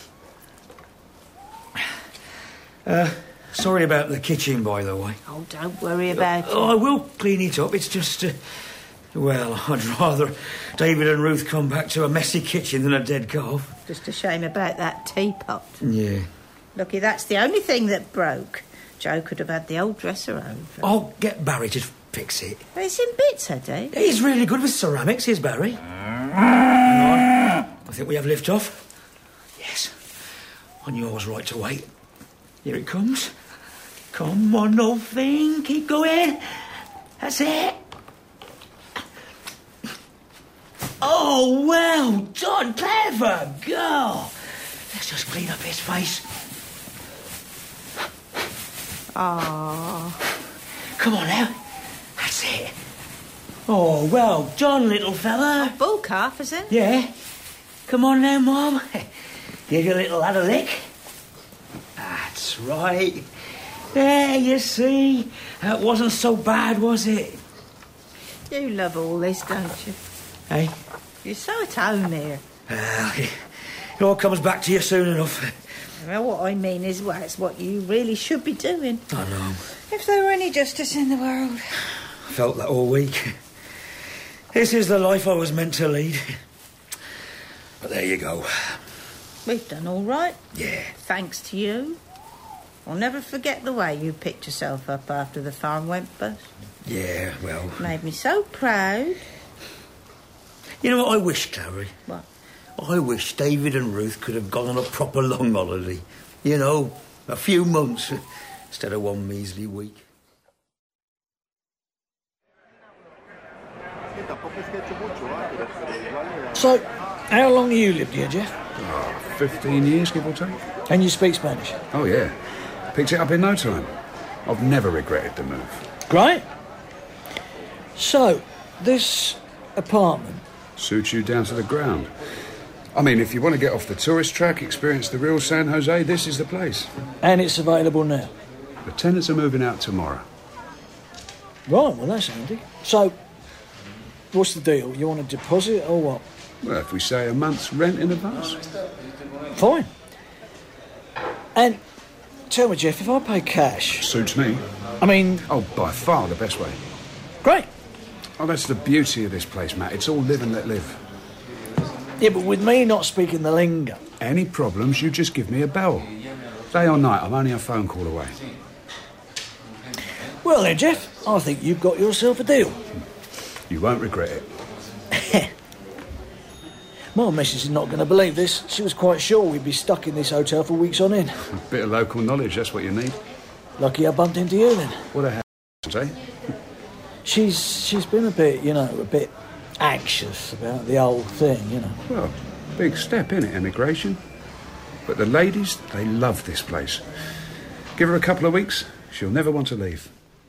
Sorry about the kitchen, by the way. Oh, don't worry about it. Oh, I will clean it up. It's just, well, I'd rather David and Ruth come back to a messy kitchen than a dead calf. Just a shame about that teapot. Yeah. Looky, that's the only thing that broke. Joe could have had the old dresser over. I'll get Barry to fix it. It's in bits, Eddie. He's really good with ceramics, is Barry. Hang on. I think we have lift off. Yes. I knew I was right to wait. Here it comes. Come on, old thing. Keep going. That's it. Oh, well done. Clever girl. Let's just clean up his face. Oh. Come on now. That's it. Oh, well done, little fella. Bull calf, is it? Yeah. Come on now, Mum. Give your little lad a lick. That's right. There, you see. That wasn't so bad, was it? You love all this, don't you? Hey? You're so at home here. It all comes back to you soon enough. Well, what I mean is, well, it's what you really should be doing. I know. If there were any justice in the world. I felt that all week. This is the life I was meant to lead. But there you go. We've done all right. Yeah. Thanks to you. I'll never forget the way you picked yourself up after the farm went bust. Yeah, well... Made me so proud. You know what I wish, Clary? What? I wish David and Ruth could have gone on a proper long holiday. You know, a few months instead of one measly week. So, how long have you lived here, Jeff? 15 years, give or take. And you speak Spanish? Oh, yeah. Picked it up in no time. I've never regretted the move. Great. So, this apartment... Suits you down to the ground. I mean, if you want to get off the tourist track, experience the real San Jose, this is the place. And it's available now? The tenants are moving out tomorrow. Right, well, that's handy. So, what's the deal? You want a deposit or what? Well, if we say a month's rent in advance. Fine. And tell me, Jeff, if I pay cash... Suits me. I mean... Oh, by far the best way. Great. Oh, that's the beauty of this place, Matt. It's all live and let live. Yeah, but with me not speaking the lingo... Any problems, you just give me a bell. Day or night, I'm only a phone call away. Well then, Jeff, I think you've got yourself a deal. You won't regret it. My missus is not going to believe this. She was quite sure we'd be stuck in this hotel for weeks on end. A bit of local knowledge, that's what you need. Lucky I bumped into you then. What a hell, eh? She's been a bit anxious about the whole thing, you know. Well, big step, innit, emigration? But the ladies, they love this place. Give her a couple of weeks, she'll never want to leave.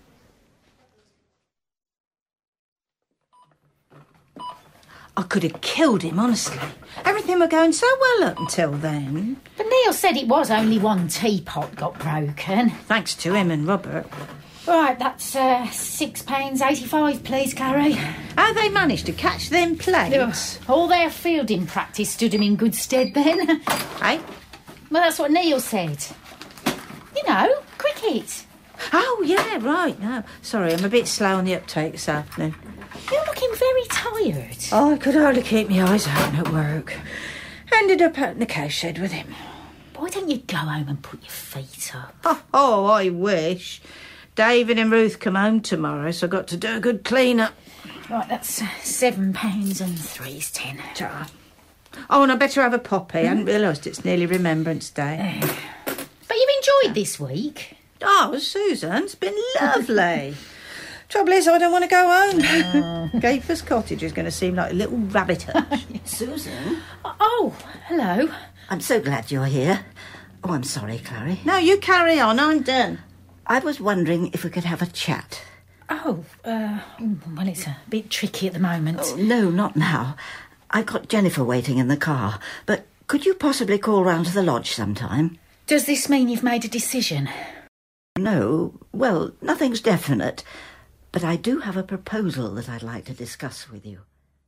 I could have killed him, honestly. Everything were going so well up until then. But Neil said it was only one teapot got broken. Thanks to him and Robert. Right, that's £6.85, please, Carrie. How they managed to catch them plates? All their fielding practice stood him in good stead then. Hey? Well, that's what Neil said. You know, cricket. Oh, yeah, right. No, sorry, I'm a bit slow on the uptake this afternoon. You're looking very tired. Oh, I could hardly keep my eyes open at work. Ended up out in the cow shed with him. Why don't you go home and put your feet up? Oh, I wish. David and Ruth come home tomorrow, so I've got to do a good clean-up. Right, that's £7.03. Ta. Oh, and I better have a poppy. I hadn't realised it's nearly Remembrance Day. But you've enjoyed this week? Oh, Susan, it's been lovely. Trouble is, I don't want to go home. Gapers Cottage is going to seem like a little rabbit hutch. Susan? Oh, hello. I'm so glad you're here. Oh, I'm sorry, Clary. No, you carry on. I'm done. I was wondering if we could have a chat. Oh, well, it's a bit tricky at the moment. Oh, no, not now. I've got Jennifer waiting in the car. But could you possibly call round to the lodge sometime? Does this mean you've made a decision? No. Well, nothing's definite. But I do have a proposal that I'd like to discuss with you.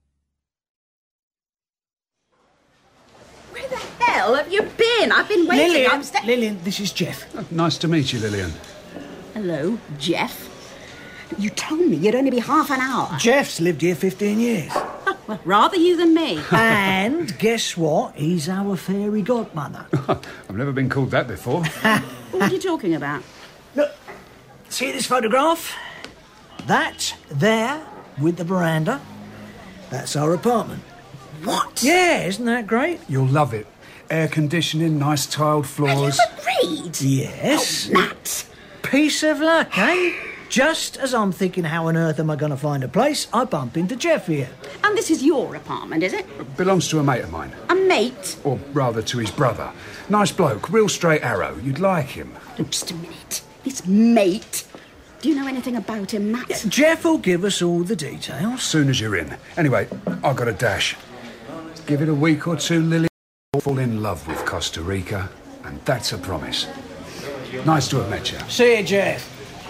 Where the hell have you been? I've been waiting. Lillian, this is Jeff. Oh, nice to meet you, Lillian. Hello, Jeff. You told me you'd only be half an hour. Jeff's lived here 15 years. Well, rather you than me. And guess what? He's our fairy godmother. I've never been called that before. What are you talking about? Look, see this photograph? That there, with the veranda, that's our apartment. What? Yeah, isn't that great? You'll love it. Air conditioning, nice tiled floors. Agreed. Yes. Oh, Matt. Piece of luck, eh? Just as I'm thinking how on earth am I going to find a place, I bump into Jeff here. And this is your apartment, is it? Belongs to a mate of mine. A mate? Or rather to his brother. Nice bloke, real straight arrow. You'd like him. Oh, just a minute. This mate. Do you know anything about him, Matt? Yeah, Jeff will give us all the details. Soon as you're in. Anyway, I've got a dash. Give it a week or two, Lily. Fall in love with Costa Rica, and that's a promise. Nice to have met you. See you, Jeff.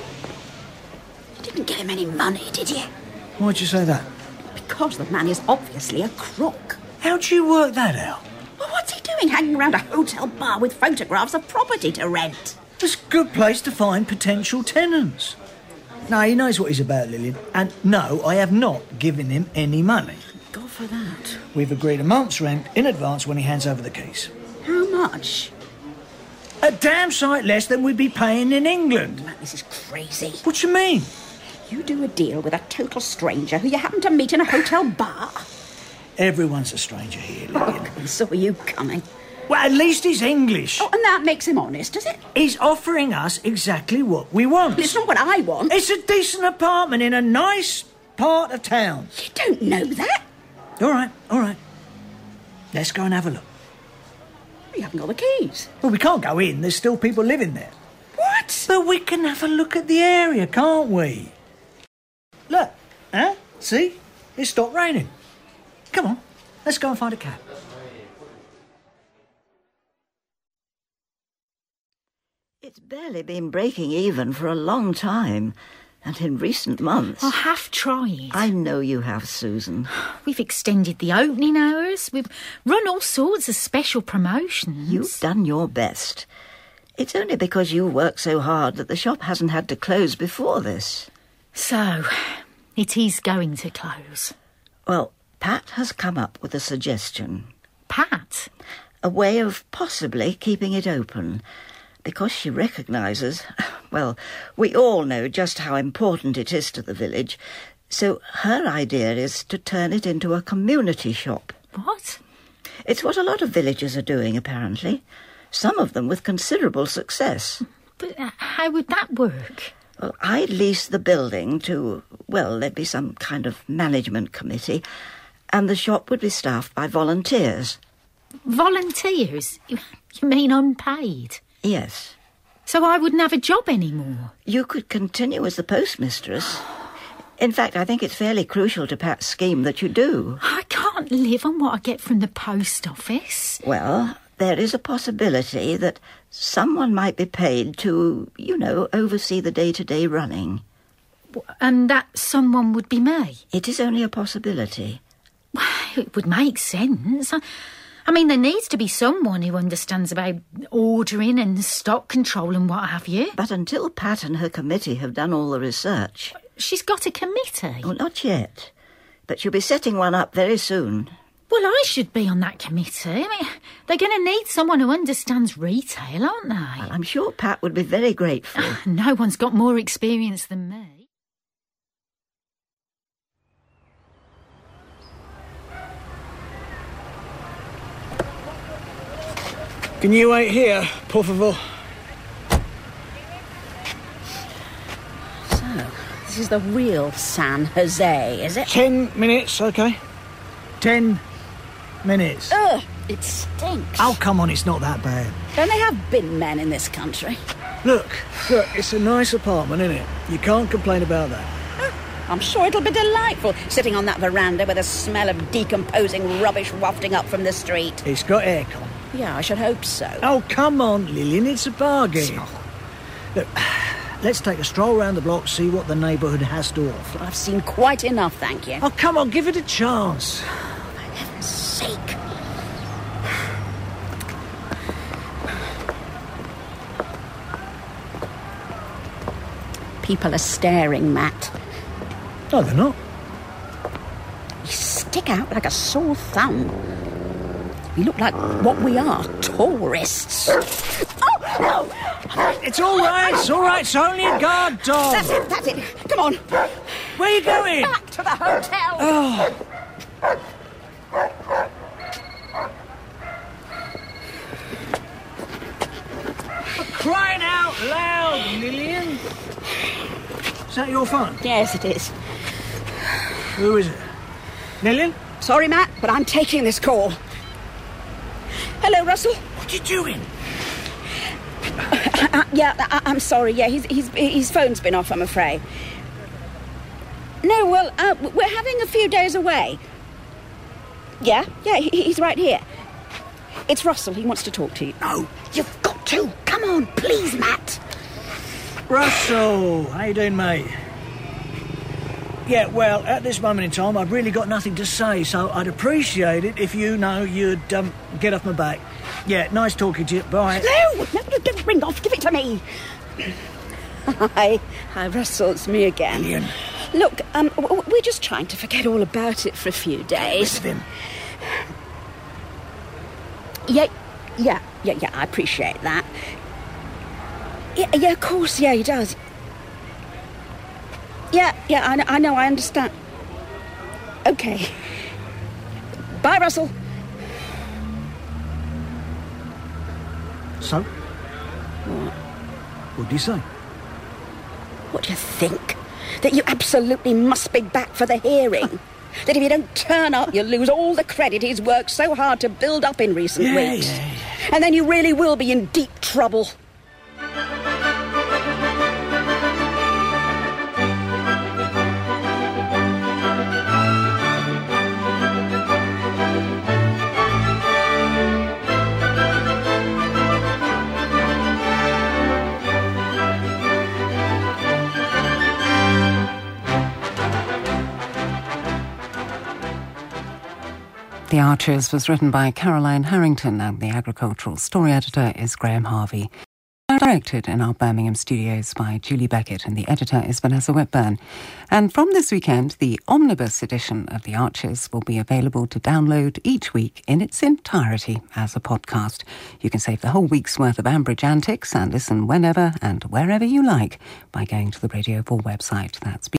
You didn't get him any money, did you? Why'd you say that? Because the man is obviously a crook. How'd you work that out? Well, what's he doing hanging around a hotel bar with photographs of property to rent? It's a good place to find potential tenants. No, he knows what he's about, Lillian. And no, I have not given him any money. God for that. We've agreed a month's rent in advance when he hands over the keys. How much? A damn sight less than we'd be paying in England. Matt, this is crazy. What you mean? You do a deal with a total stranger who you happen to meet in a hotel bar. Everyone's a stranger here, Lillian. Oh, so are you coming? Well, at least he's English. Oh, and that makes him honest, does it? He's offering us exactly what we want. It's not what I want. It's a decent apartment in a nice part of town. You don't know that. All right. Let's go and have a look. You haven't got the keys. Well, we can't go in. There's still people living there. What? But we can have a look at the area, can't we? Look, huh? See? It stopped raining. Come on, let's go and find a cab. It's barely been breaking even for a long time. And in recent months... I have tried. I know you have, Susan. We've extended the opening hours. We've run all sorts of special promotions. You've done your best. It's only because you work so hard that the shop hasn't had to close before this. So, it is going to close. Well, Pat has come up with a suggestion. Pat? A way of possibly keeping it open. Because she recognises, well, we all know just how important it is to the village. So her idea is to turn it into a community shop. What? It's what a lot of villagers are doing, apparently. Some of them with considerable success. But how would that work? Well, I'd lease the building to, well, there'd be some kind of management committee, and the shop would be staffed by volunteers. Volunteers? You mean unpaid? Yes. So I wouldn't have a job anymore? You could continue as the postmistress. In fact, I think it's fairly crucial to Pat's scheme that you do. I can't live on what I get from the post office. Well, there is a possibility that someone might be paid to, oversee the day-to-day running. And that someone would be me? It is only a possibility. It would make sense. I mean, there needs to be someone who understands about ordering and stock control and what have you. But until Pat and her committee have done all the research... She's got a committee? Well, not yet. But she'll be setting one up very soon. Well, I should be on that committee. I mean, they're going to need someone who understands retail, aren't they? Well, I'm sure Pat would be very grateful. No one's got more experience than me. Can you wait here, por favor? So, this is the real San Jose, is it? 10 minutes, OK. 10 minutes. Ugh, it stinks. Oh, come on, it's not that bad. Don't they have bin men in this country? Look, it's a nice apartment, isn't it? You can't complain about that. I'm sure it'll be delightful, sitting on that veranda with a smell of decomposing rubbish wafting up from the street. It's got aircon. Yeah, I should hope so. Oh, come on, Lillian, it's a bargain. Look, let's take a stroll around the block, see what the neighbourhood has to offer. I've seen quite enough, thank you. Oh, come on, give it a chance. Oh, for heaven's sake. People are staring, Matt. No, they're not. You stick out like a sore thumb. We look like what we are, tourists. Oh, no! It's all right, it's only a guard dog. That's it. Come on. Where are you going? Back to the hotel. Oh. Crying out loud, Lillian. Is that your phone? Yes, it is. Who is it? Lillian? Sorry, Matt, but I'm taking this call. Hello, Russell. What are you doing? I'm sorry. Yeah, his phone's been off, I'm afraid. No, well, we're having a few days away. Yeah, he's right here. It's Russell. He wants to talk to you. No, you've got to. Come on, please, Matt. Russell, how you doing, mate? Yeah, well, at this moment in time, I've really got nothing to say, so I'd appreciate it if you'd get off my back. Yeah, nice talking to you. Bye. No, don't ring off. Give it to me. Hi, Russell. It's me again. Lillian. Look, we're just trying to forget all about it for a few days. With him. Yeah, I appreciate that. Yeah, of course, yeah, he does. Yeah, I know, I understand. Okay. Bye, Russell. So? What? What do you say? What do you think? That you absolutely must be back for the hearing? That if you don't turn up, you'll lose all the credit he's worked so hard to build up in recent weeks. Yeah. And then you really will be in deep trouble. The Archers was written by Caroline Harrington and the agricultural story editor is Graham Harvey. Directed in our Birmingham studios by Julie Beckett, and the editor is Vanessa Whitburn. And from this weekend, the omnibus edition of The Archers will be available to download each week in its entirety as a podcast. You can save the whole week's worth of Ambridge antics and listen whenever and wherever you like by going to the Radio 4 website. That's